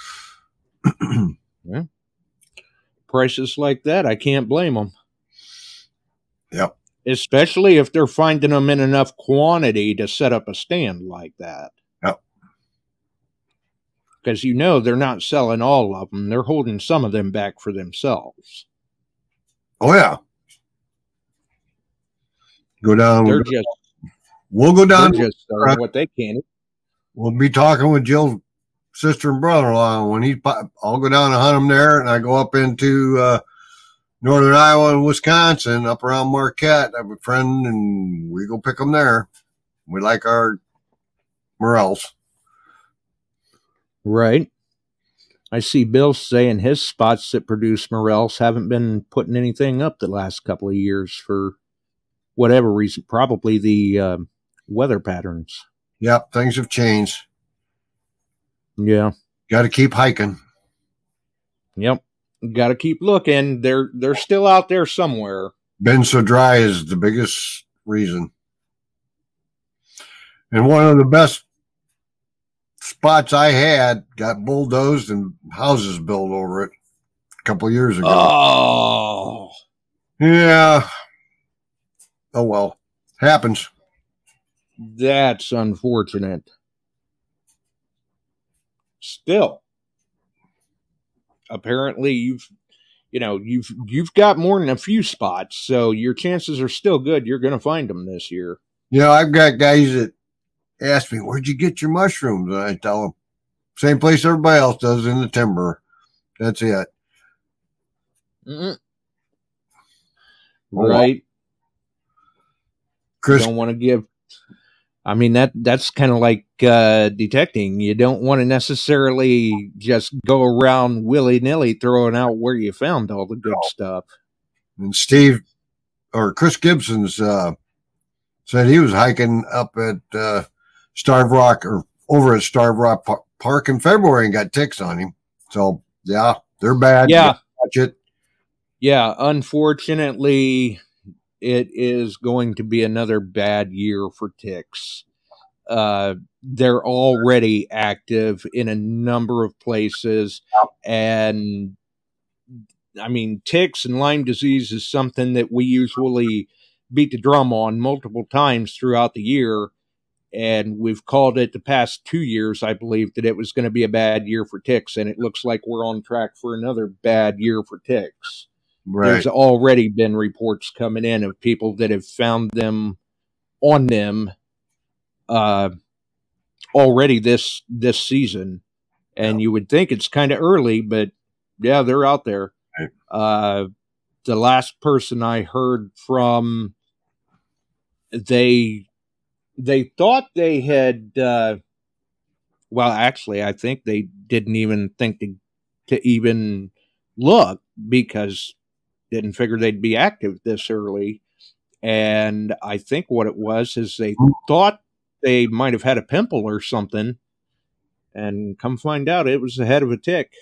Yeah. Prices like that, I can't blame them. Yep. Especially if they're finding them in enough quantity to set up a stand like that. Yep. Because you know they're not selling all of them. They're holding some of them back for themselves. Oh, yeah. Go down. They're We'll, just, we'll go down. they're just selling what they can. We'll be talking with Jill's sister and brother-in-law. When he, I'll go down and hunt them there, and I go up into uh, northern Iowa and Wisconsin, up around Marquette. I have a friend, and we go pick them there. We like our morels. Right. I see Bill saying his spots that produce morels haven't been putting anything up the last couple of years for whatever reason. Probably the uh, weather patterns. Yep, things have changed. Yeah. Got to keep hiking. Yep. Got to keep looking. They're they're still out there somewhere. Been so dry is the biggest reason. And one of the best spots I had got bulldozed and houses built over it a couple of years ago. Oh. Yeah. Oh, well. Happens. That's unfortunate. Still. Apparently you've you know, you've you've got more than a few spots, so your chances are still good you're going to find them this year. You know, I've got guys that ask me, where'd you get your mushrooms? And I tell them, same place everybody else does, in the timber. That's it. Mm-mm. Oh, right. Chris, You don't want to give. I mean, that that's kind of like uh, detecting. You don't want to necessarily just go around willy-nilly throwing out where you found all the good No. stuff. and Steve, or Chris Gibson's, uh, said he was hiking up at uh, Starved Rock, or over at Starved Rock Par- Park in February, and got ticks on him. So, yeah, they're bad. You Yeah. gotta watch it. Yeah, unfortunately, it is going to be another bad year for ticks. Uh, they're already active in a number of places. And I mean, ticks and Lyme disease is something that we usually beat the drum on multiple times throughout the year. And we've called it the past two years, I believe, that it was going to be a bad year for ticks. And it looks like we're on track for another bad year for ticks. Right. There's already been reports coming in of people that have found them on them uh, already this this season. And you would think it's kind of early, but yeah, they're out there. Right. Uh, the last person I heard from, they they thought they had, uh, well, actually, I think they didn't even think to, to even look because didn't figure they'd be active this early. And I think what it was is they thought they might have had a pimple or something, and come find out it was the head of a tick.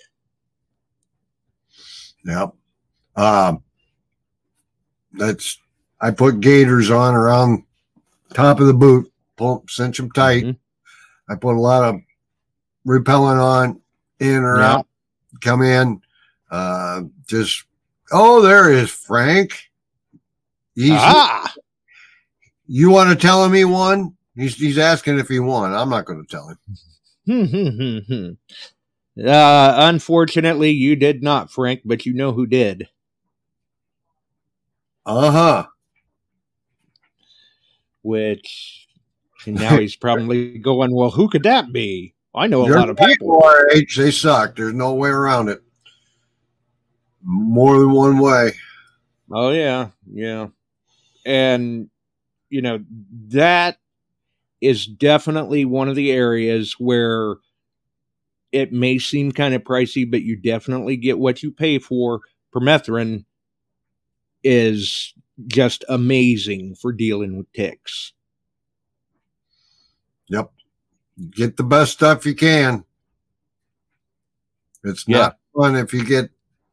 Yep. Um, that's, I put gaiters on around top of the boot, pull, cinch them tight. Mm-hmm. I put a lot of repellent on, in or Yeah. out, come in, uh, just, oh, there is Frank. He's, Ah! You want to tell him he won? He's, he's asking if he won. I'm not going to tell him. uh, unfortunately, you did not, Frank, but you know who did. Uh-huh. Which, and now he's probably going, well, who could that be? I know a They're lot of people. our age, they suck. There's no way around it. More than one way. Oh, yeah, yeah. And, you know, that is definitely one of the areas where it may seem kind of pricey, but you definitely get what you pay for. Permethrin is just amazing for dealing with ticks. Yep. Get the best stuff you can. It's Yeah. not fun if you get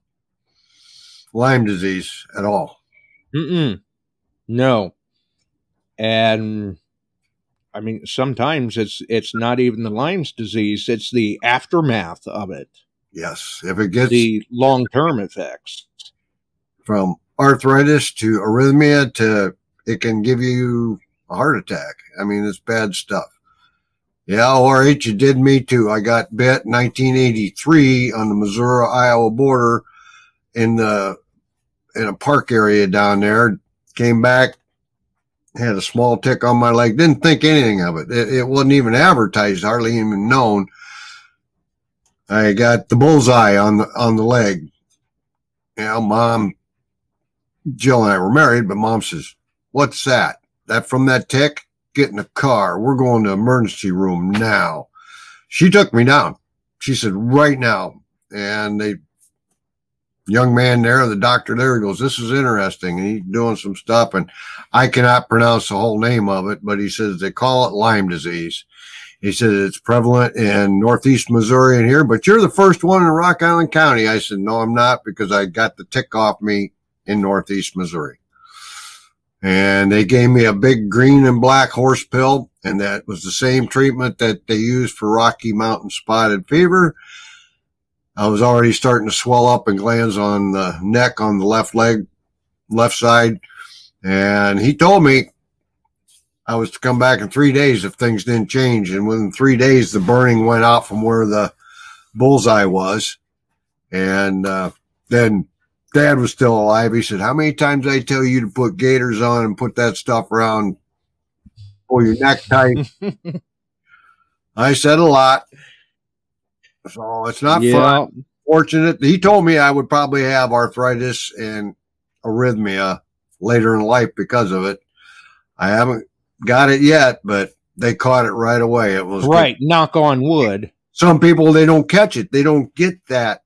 Lyme disease at all. Mm-mm. No. And I mean, sometimes it's it's not even the Lyme's disease, it's the aftermath of it. Yes. If it gets The long-term effects. from arthritis to arrhythmia to it can give you a heart attack. I mean, it's bad stuff. Yeah, O R H, it did me too. I got bit in nineteen eighty-three on the Missouri-Iowa border in the in a park area down there. Came back, had a small tick on my leg. Didn't think anything of it. It, it wasn't even advertised, hardly even known. I got the bullseye on the on the leg. You know, Mom, Jill and I were married, but Mom says, "What's that? That from that tick? Get in the car. We're going to emergency room now." She took me down. She said, "Right now." And the young man there, the doctor there, he goes, "This is interesting." And he's doing some stuff, and I cannot pronounce the whole name of it, but he says they call it Lyme disease. He said it's prevalent in northeast Missouri and here, but you're the first one in Rock Island County. I said, "No, I'm not, because I got the tick off me in northeast Missouri." And they gave me a big green and black horse pill, and that was the same treatment that they used for Rocky Mountain spotted fever. I was already starting to swell up in glands on the neck, on the left leg, left side. And he told me I was to come back in three days if things didn't change. And within three days, the burning went out from where the bullseye was. And uh, then Dad was still alive. He said, "How many times I tell you to put gaiters on and put that stuff around, pull your neck tight?" I said a lot. So it's not Yeah. fun. Fortunate. He told me I would probably have arthritis and arrhythmia later in life because of it. I haven't got it yet, but they caught it right away. It was Right. Knock on wood. Some people, they don't catch it. They don't get that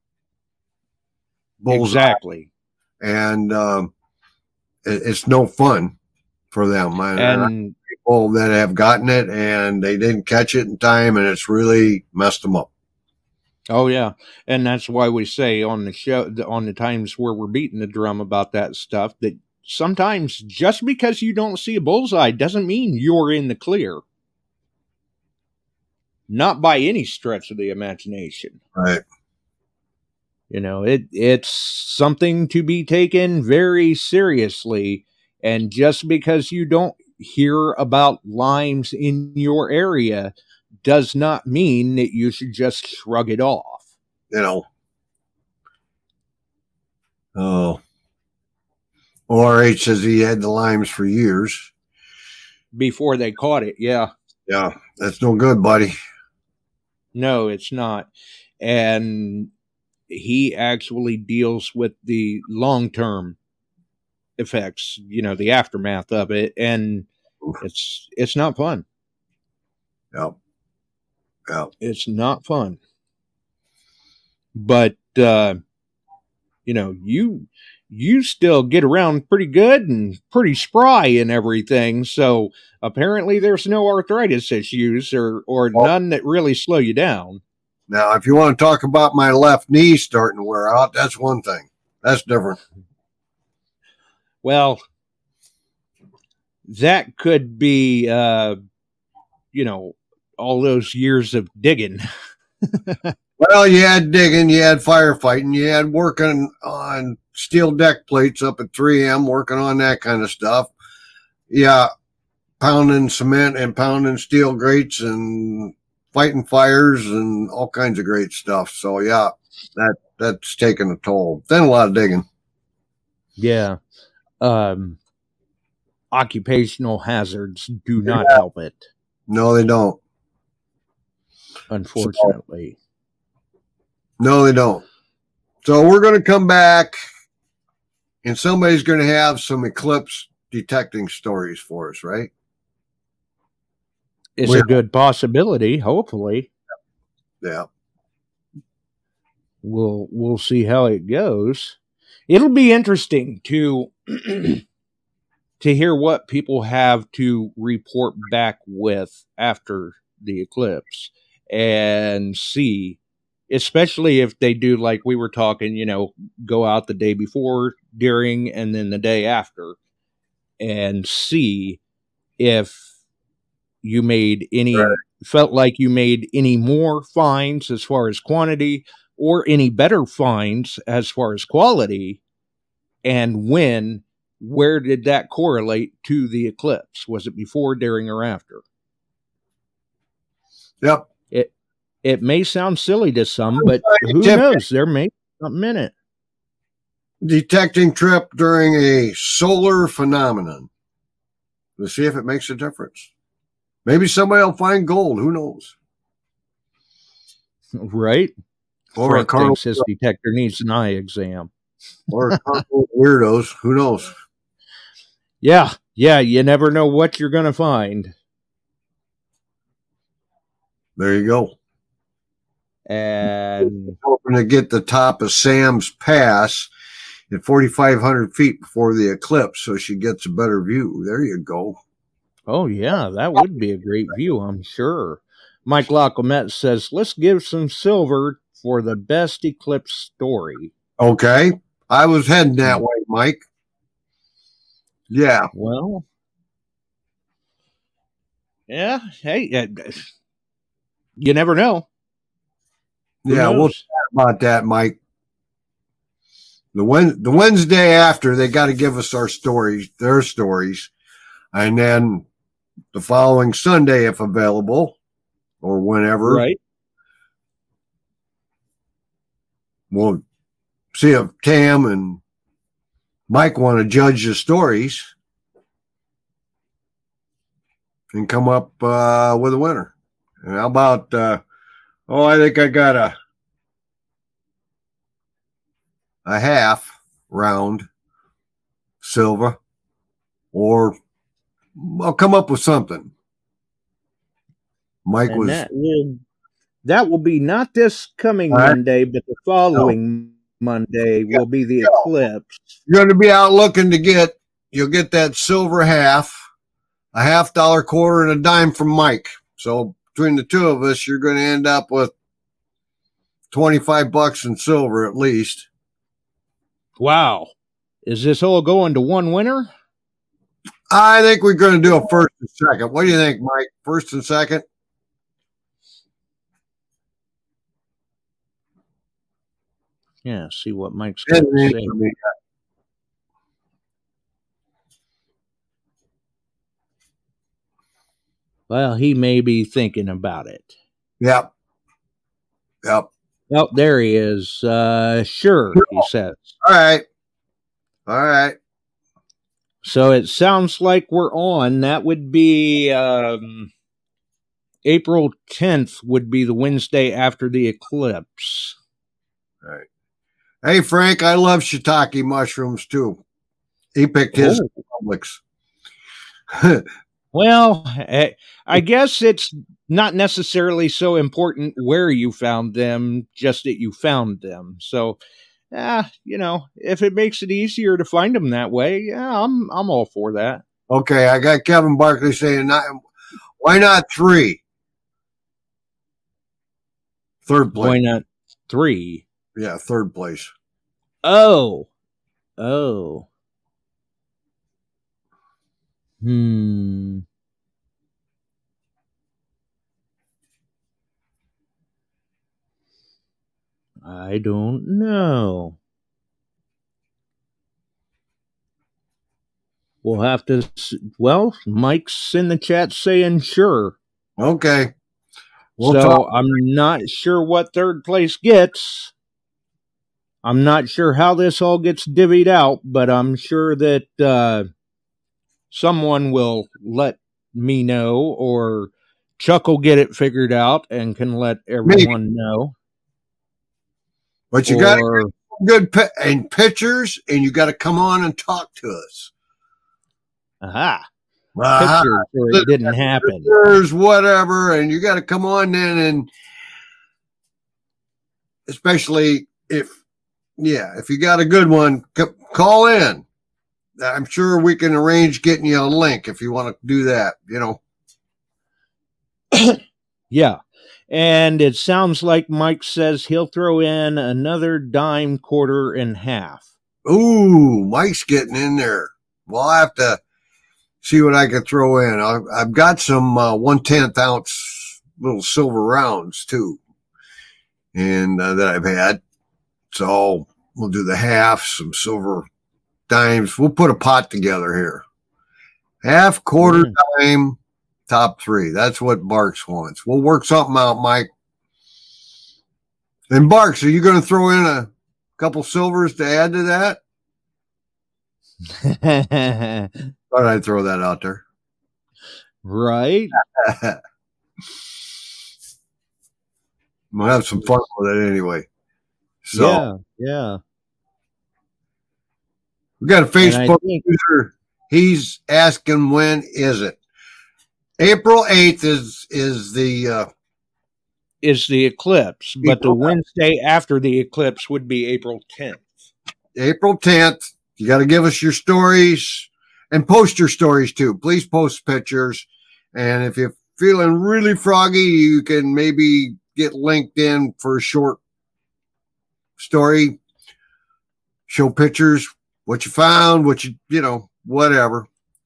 bullseye. Exactly. And um, it, it's no fun for them. And, And people that have gotten it and they didn't catch it in time, and it's really messed them up. oh yeah, and that's why we say on the show, on the times where we're beating the drum about that stuff, that sometimes just because you don't see a bullseye doesn't mean you're in the clear. Not by any stretch of the imagination. Right. You know, it it's something to be taken very seriously. And just because you don't hear about limes in your area does not mean that you should just shrug it off. You know. Oh. O R H says he had the limes for years. Before they caught it, yeah. Yeah, that's no good, buddy. No, it's not. And he actually deals with the long-term effects, you know, the aftermath of it, and it's it's not fun. Yeah. Yeah. It's not fun. But uh you know, you you still get around pretty good and pretty spry and everything, so apparently there's no arthritis issues or or Oh. none that really slow you down. Now, if you want to talk about my left knee starting to wear out, that's one thing. That's different. Well, that could be, uh, you know, all those years of digging. Well, you had digging, you had firefighting, you had working on steel deck plates up at three M, working on that kind of stuff. Yeah, pounding cement and pounding steel grates and fighting fires and all kinds of great stuff. So, yeah, that that's taken a toll. Then a lot of digging. Yeah. Um, occupational hazards do not yeah. help it. No, they don't. Unfortunately. So, no, they don't. So we're going to come back and somebody's going to have some eclipse detecting stories for us, right? It's we're, a good possibility, hopefully. Yeah. We'll we'll see how it goes. It'll be interesting to to hear what people have to report back with after the eclipse and see, especially if they do like we were talking, you know, go out the day before, during, and then the day after, and see if you made any, right. felt like you made any more finds as far as quantity or any better finds as far as quality, and when, where did that correlate to the eclipse? Was it before, during, or after? Yep. It it may sound silly to some, but who knows? There may be something in it. Detecting trip during a solar phenomenon. Let's see if it makes a difference. Maybe somebody will find gold. Who knows? Right? Or Frank a car thinks his detector needs an eye exam. Or a couple of weirdos. Who knows? Yeah. Yeah. You never know what you're going to find. There you go. And hoping to get the top of Sam's Pass at forty-five hundred feet before the eclipse so she gets a better view. There you go. Oh, yeah, that would be a great view, I'm sure. Mike Lacomette says, let's give some silver for the best eclipse story. Okay. I was heading that way, Mike. Yeah. Well, yeah, hey, uh, you never know. Who yeah, knows? We'll talk about that, Mike. The, Wed- the Wednesday after, they got to give us our stories, their stories. And then the following Sunday, if available, or whenever, right? We'll see if Tam and Mike want to judge the stories and come up uh, with a winner. And how about, uh, oh, I think I got a a half round silver, or I'll come up with something. Mike and was that will, that will be not this coming right. Monday, but the following no. Monday will be the no. eclipse. You're going to be out looking to get, you'll get that silver half, a half dollar quarter, and a dime from Mike. So between the two of us, you're going to end up with twenty-five bucks in silver at least. Wow. Is this all going to one winner? I think we're going to do a first and second. What do you think, Mike? First and second? Yeah, see what Mike's got Hasn't to answered say. me yet. Well, he may be thinking about it. Yep. Yep. Oh, there he is. Uh, sure, he says. All right. All right. So it sounds like we're on. That would be um, April tenth would be the Wednesday after the eclipse. All right. Hey, Frank, I love shiitake mushrooms too. He picked his Oh. Publix. Well, eh, I guess it's not necessarily so important where you found them, just that you found them. So, ah, you know, if it makes it easier to find them that way, yeah, I'm I'm all for that. Okay, I got Kevin Barkley saying, not, why not three? Third place. Why not three? Yeah, third place. Oh, oh. Hmm. I don't know. We'll have to. s- Well, Mike's in the chat saying sure. Okay. We'll so talk. I'm not sure what third place gets. I'm not sure how this all gets divvied out, but I'm sure that uh, someone will let me know, or Chuck will get it figured out and can let everyone know. But you got Or good pi- and pictures, and you got to come on and talk to us. aha, Ah, pictures, or it didn't happen. pictures, whatever, and you got to come on then, and especially if, yeah, if you got a good one, c- call in. I'm sure we can arrange getting you a link if you want to do that. You know. Yeah. And it sounds like Mike says he'll throw in another dime, quarter, and half. Ooh, Mike's getting in there. Well, I have to see what I can throw in. I, I've got some uh, one tenth ounce little silver rounds too, and uh, that I've had. So we'll do the half, some silver dimes. We'll put a pot together here. Half, quarter, Yeah. dime, top three. That's what Barks wants. We'll work something out, Mike. And Barks, are you going to throw in a couple silvers to add to that? Thought I'd throw that out there. Right? We'll have some fun with it anyway. So yeah, yeah. we got a And I Facebook think- user. He's asking, when is it? April eighth is is the uh, Is the eclipse, but the April- Wednesday after the eclipse would be April tenth. April tenth. You got to give us your stories and post your stories too. Please post pictures. And if you're feeling really froggy, you can maybe get linked in for a short story. Show pictures, what you found, what you, you know, whatever.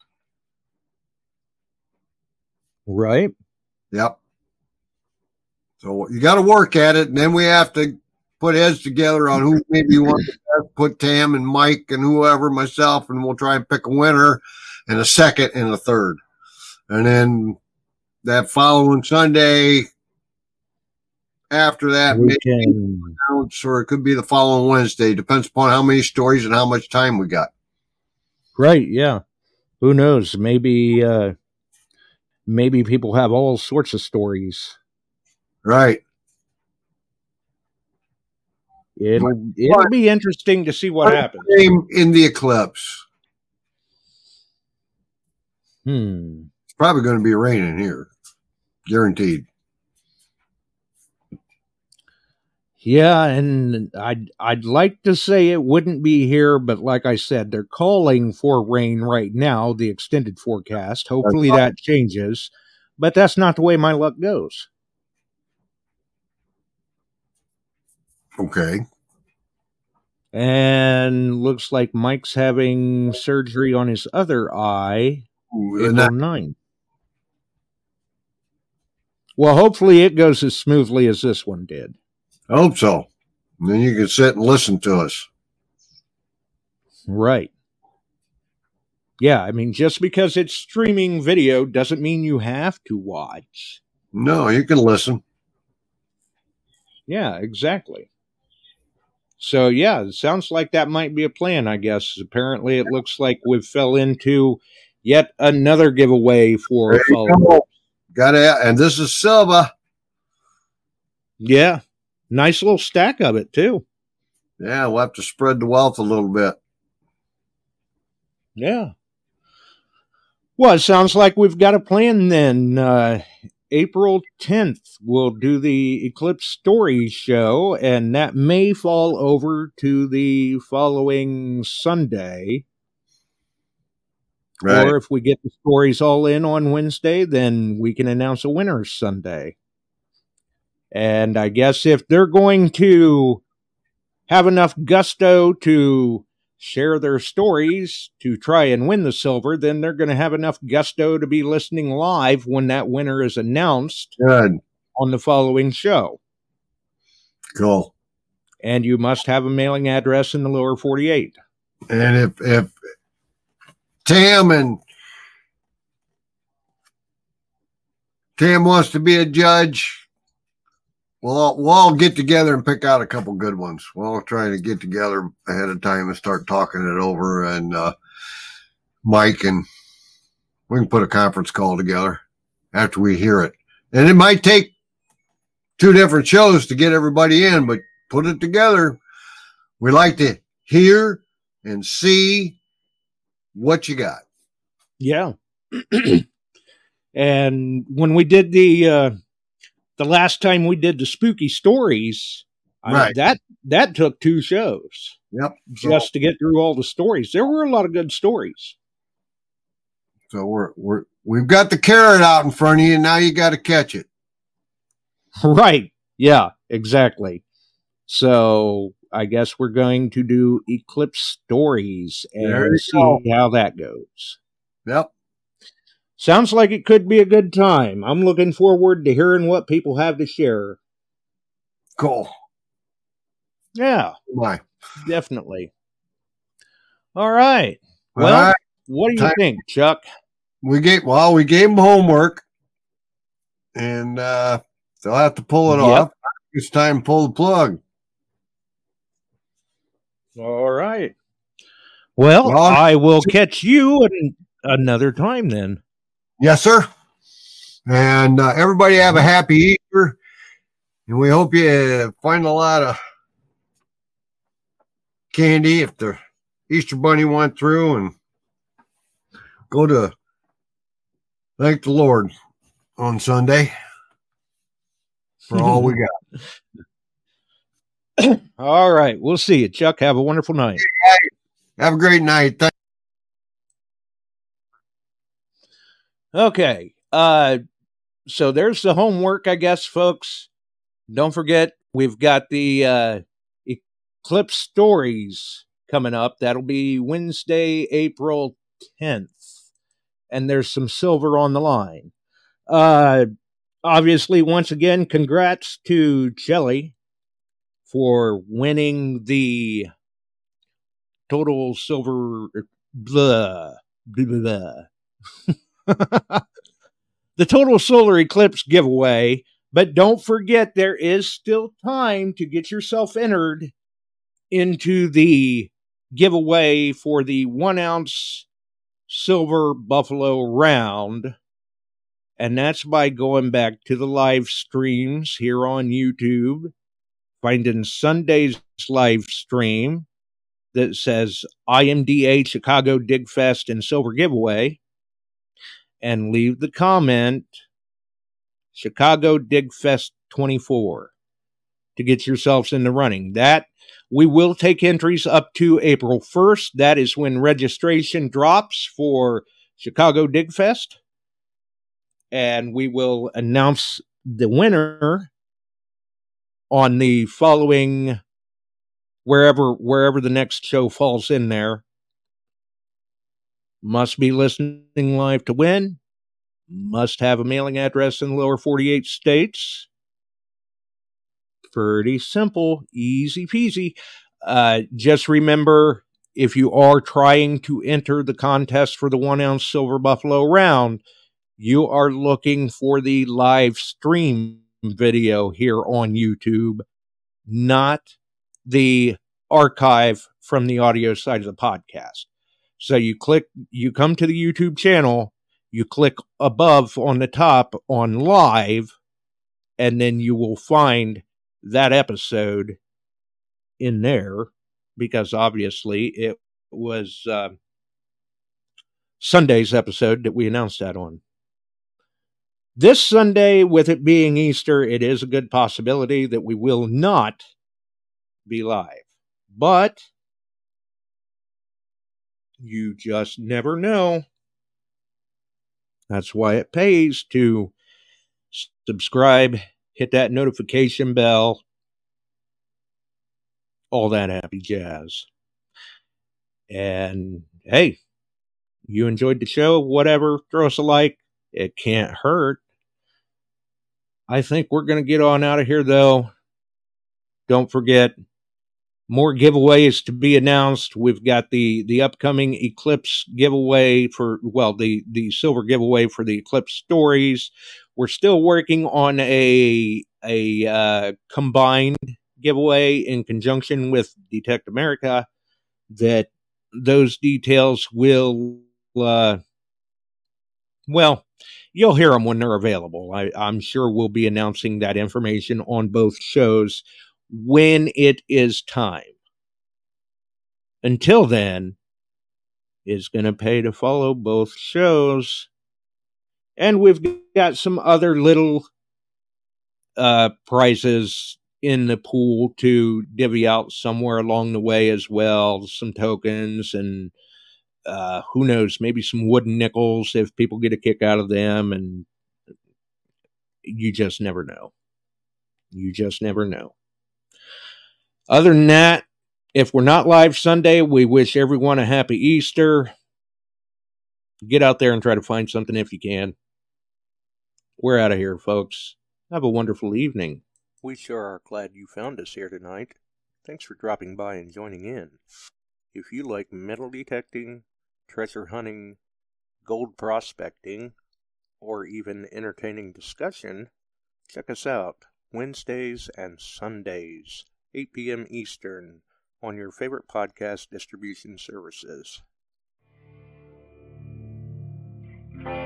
Right? Yep. So you got to work at it. And then we have to put heads together on who maybe you want to put Tam and Mike and whoever, myself, and we'll try and pick a winner and a second and a third. And then that following Sunday after that, We maybe can, announce, or it could be the following Wednesday. Depends upon how many stories and how much time we got. right, yeah. Who knows? Maybe uh maybe people have all sorts of stories. Right. It'll it'll be interesting to see what happens. Name in the eclipse. Hmm. It's probably going to be raining here. Guaranteed. Yeah, and I'd I'd like to say it wouldn't be here, but like I said, they're calling for rain right now, the extended forecast. Hopefully that changes, but that's not the way my luck goes. Okay. And looks like Mike's having surgery on his other eye And April that- ninth. Well, hopefully it goes as smoothly as this one did. I hope so. And then you can sit and listen to us. Right. Yeah, I mean, just because it's streaming video doesn't mean you have to watch. No, you can listen. Yeah, exactly. So, yeah, it sounds like that might be a plan, I guess. Apparently, it looks like we fell into yet another giveaway for followers. Got it. And this is Silva. Yeah. Nice little stack of it, too. Yeah, we'll have to spread the wealth a little bit. Yeah. Well, it sounds like we've got a plan then. Uh, April tenth, we'll do the Eclipse Stories show, and that may fall over to the following Sunday. Right. Or if we get the stories all in on Wednesday, then we can announce a winner Sunday. And I guess if they're going to have enough gusto to share their stories to try and win the silver, then they're going to have enough gusto to be listening live when that winner is announced Good. on the following show. Cool. And you must have a mailing address in the lower forty-eight. And if if Tam and Tam wants to be a judge, we'll all, we'll all get together and pick out a couple good ones. We'll all try to get together ahead of time and start talking it over. And uh, Mike, and we can put a conference call together after we hear it. And it might take two different shows to get everybody in, but put it together. We like to hear and see what you got. Yeah. And when we did the uh, the last time we did the spooky stories, I mean, Right. that that took two shows Yep. just to get through all the stories. There were a lot of good stories. So we're we're we've got the carrot out in front of you. Now you got to catch it. Right. Yeah, exactly. So I guess we're going to do Eclipse Stories There and you see go. how that goes. Yep. Sounds like it could be a good time. I'm looking forward to hearing what people have to share. Cool. Yeah, Bye. definitely. All right. All Well, right. what do you Time- think, Chuck? We gave well, we gave them homework, and uh, they'll have to pull it Yep. off. It's time to pull the plug. All right. Well, Well, I will catch you at an- another time then. Yes, sir. And uh, everybody have a happy Easter, and we hope you find a lot of candy if the Easter Bunny went through, and go to thank the Lord on Sunday for all we got. All right. We'll see you, Chuck. Have a wonderful night. Have a great night. Thank- Okay. Uh, so there's the homework, I guess, folks. Don't forget, we've got the uh, Eclipse Stories coming up. That'll be Wednesday, April tenth. And there's some silver on the line. Uh, obviously, once again, congrats to Shelly for winning the total silver blah, blah, blah, blah. The total solar eclipse giveaway. But don't forget, there is still time to get yourself entered into the giveaway for the one ounce silver buffalo round. And that's by going back to the live streams here on YouTube, finding Sunday's live stream that says I M D A Chicago Dig Fest and Silver Giveaway, and leave the comment Chicago Dig Fest twenty-four to get yourselves in the running. That we will take entries up to April first. That is when registration drops for Chicago Dig Fest. And we will announce the winner on the following, wherever wherever the next show falls in there. Must be listening live to win. Must have a mailing address in the lower forty-eight states. Pretty simple, easy peasy. Uh, just remember, if you are trying to enter the contest for the one ounce Silver Buffalo round, you are looking for the live stream video here on YouTube, not the archive from the audio side of the podcast. So you click, you come to the YouTube channel, you click above on the top on live, and then you will find that episode in there, because obviously it was uh, Sunday's episode that we announced that on. This Sunday, with it being Easter, it is a good possibility that we will not be live. But you just never know. That's why it pays to subscribe, hit that notification bell, all that happy jazz. And hey, you enjoyed the show, whatever, throw us a like. It can't hurt. I think we're going to get on out of here, though. Don't forget, more giveaways to be announced. We've got the, the upcoming Eclipse giveaway for, well, the, the silver giveaway for the Eclipse stories. We're still working on a, a uh, combined giveaway in conjunction with Detect America. That those details will, uh, well, you'll hear them when they're available. I, I'm sure we'll be announcing that information on both shows when it is time. Until then, it's going to pay to follow both shows. And we've got some other little uh, prizes in the pool to divvy out somewhere along the way as well. Some tokens and uh, who knows, maybe some wooden nickels if people get a kick out of them. And you just never know. You just never know. Other than that, if we're not live Sunday, we wish everyone a happy Easter. Get out there and try to find something if you can. We're out of here, folks. Have a wonderful evening. We sure are glad you found us here tonight. Thanks for dropping by and joining in. If you like metal detecting, treasure hunting, gold prospecting, or even entertaining discussion, check us out Wednesdays and Sundays, eight p.m. Eastern, on your favorite podcast distribution services.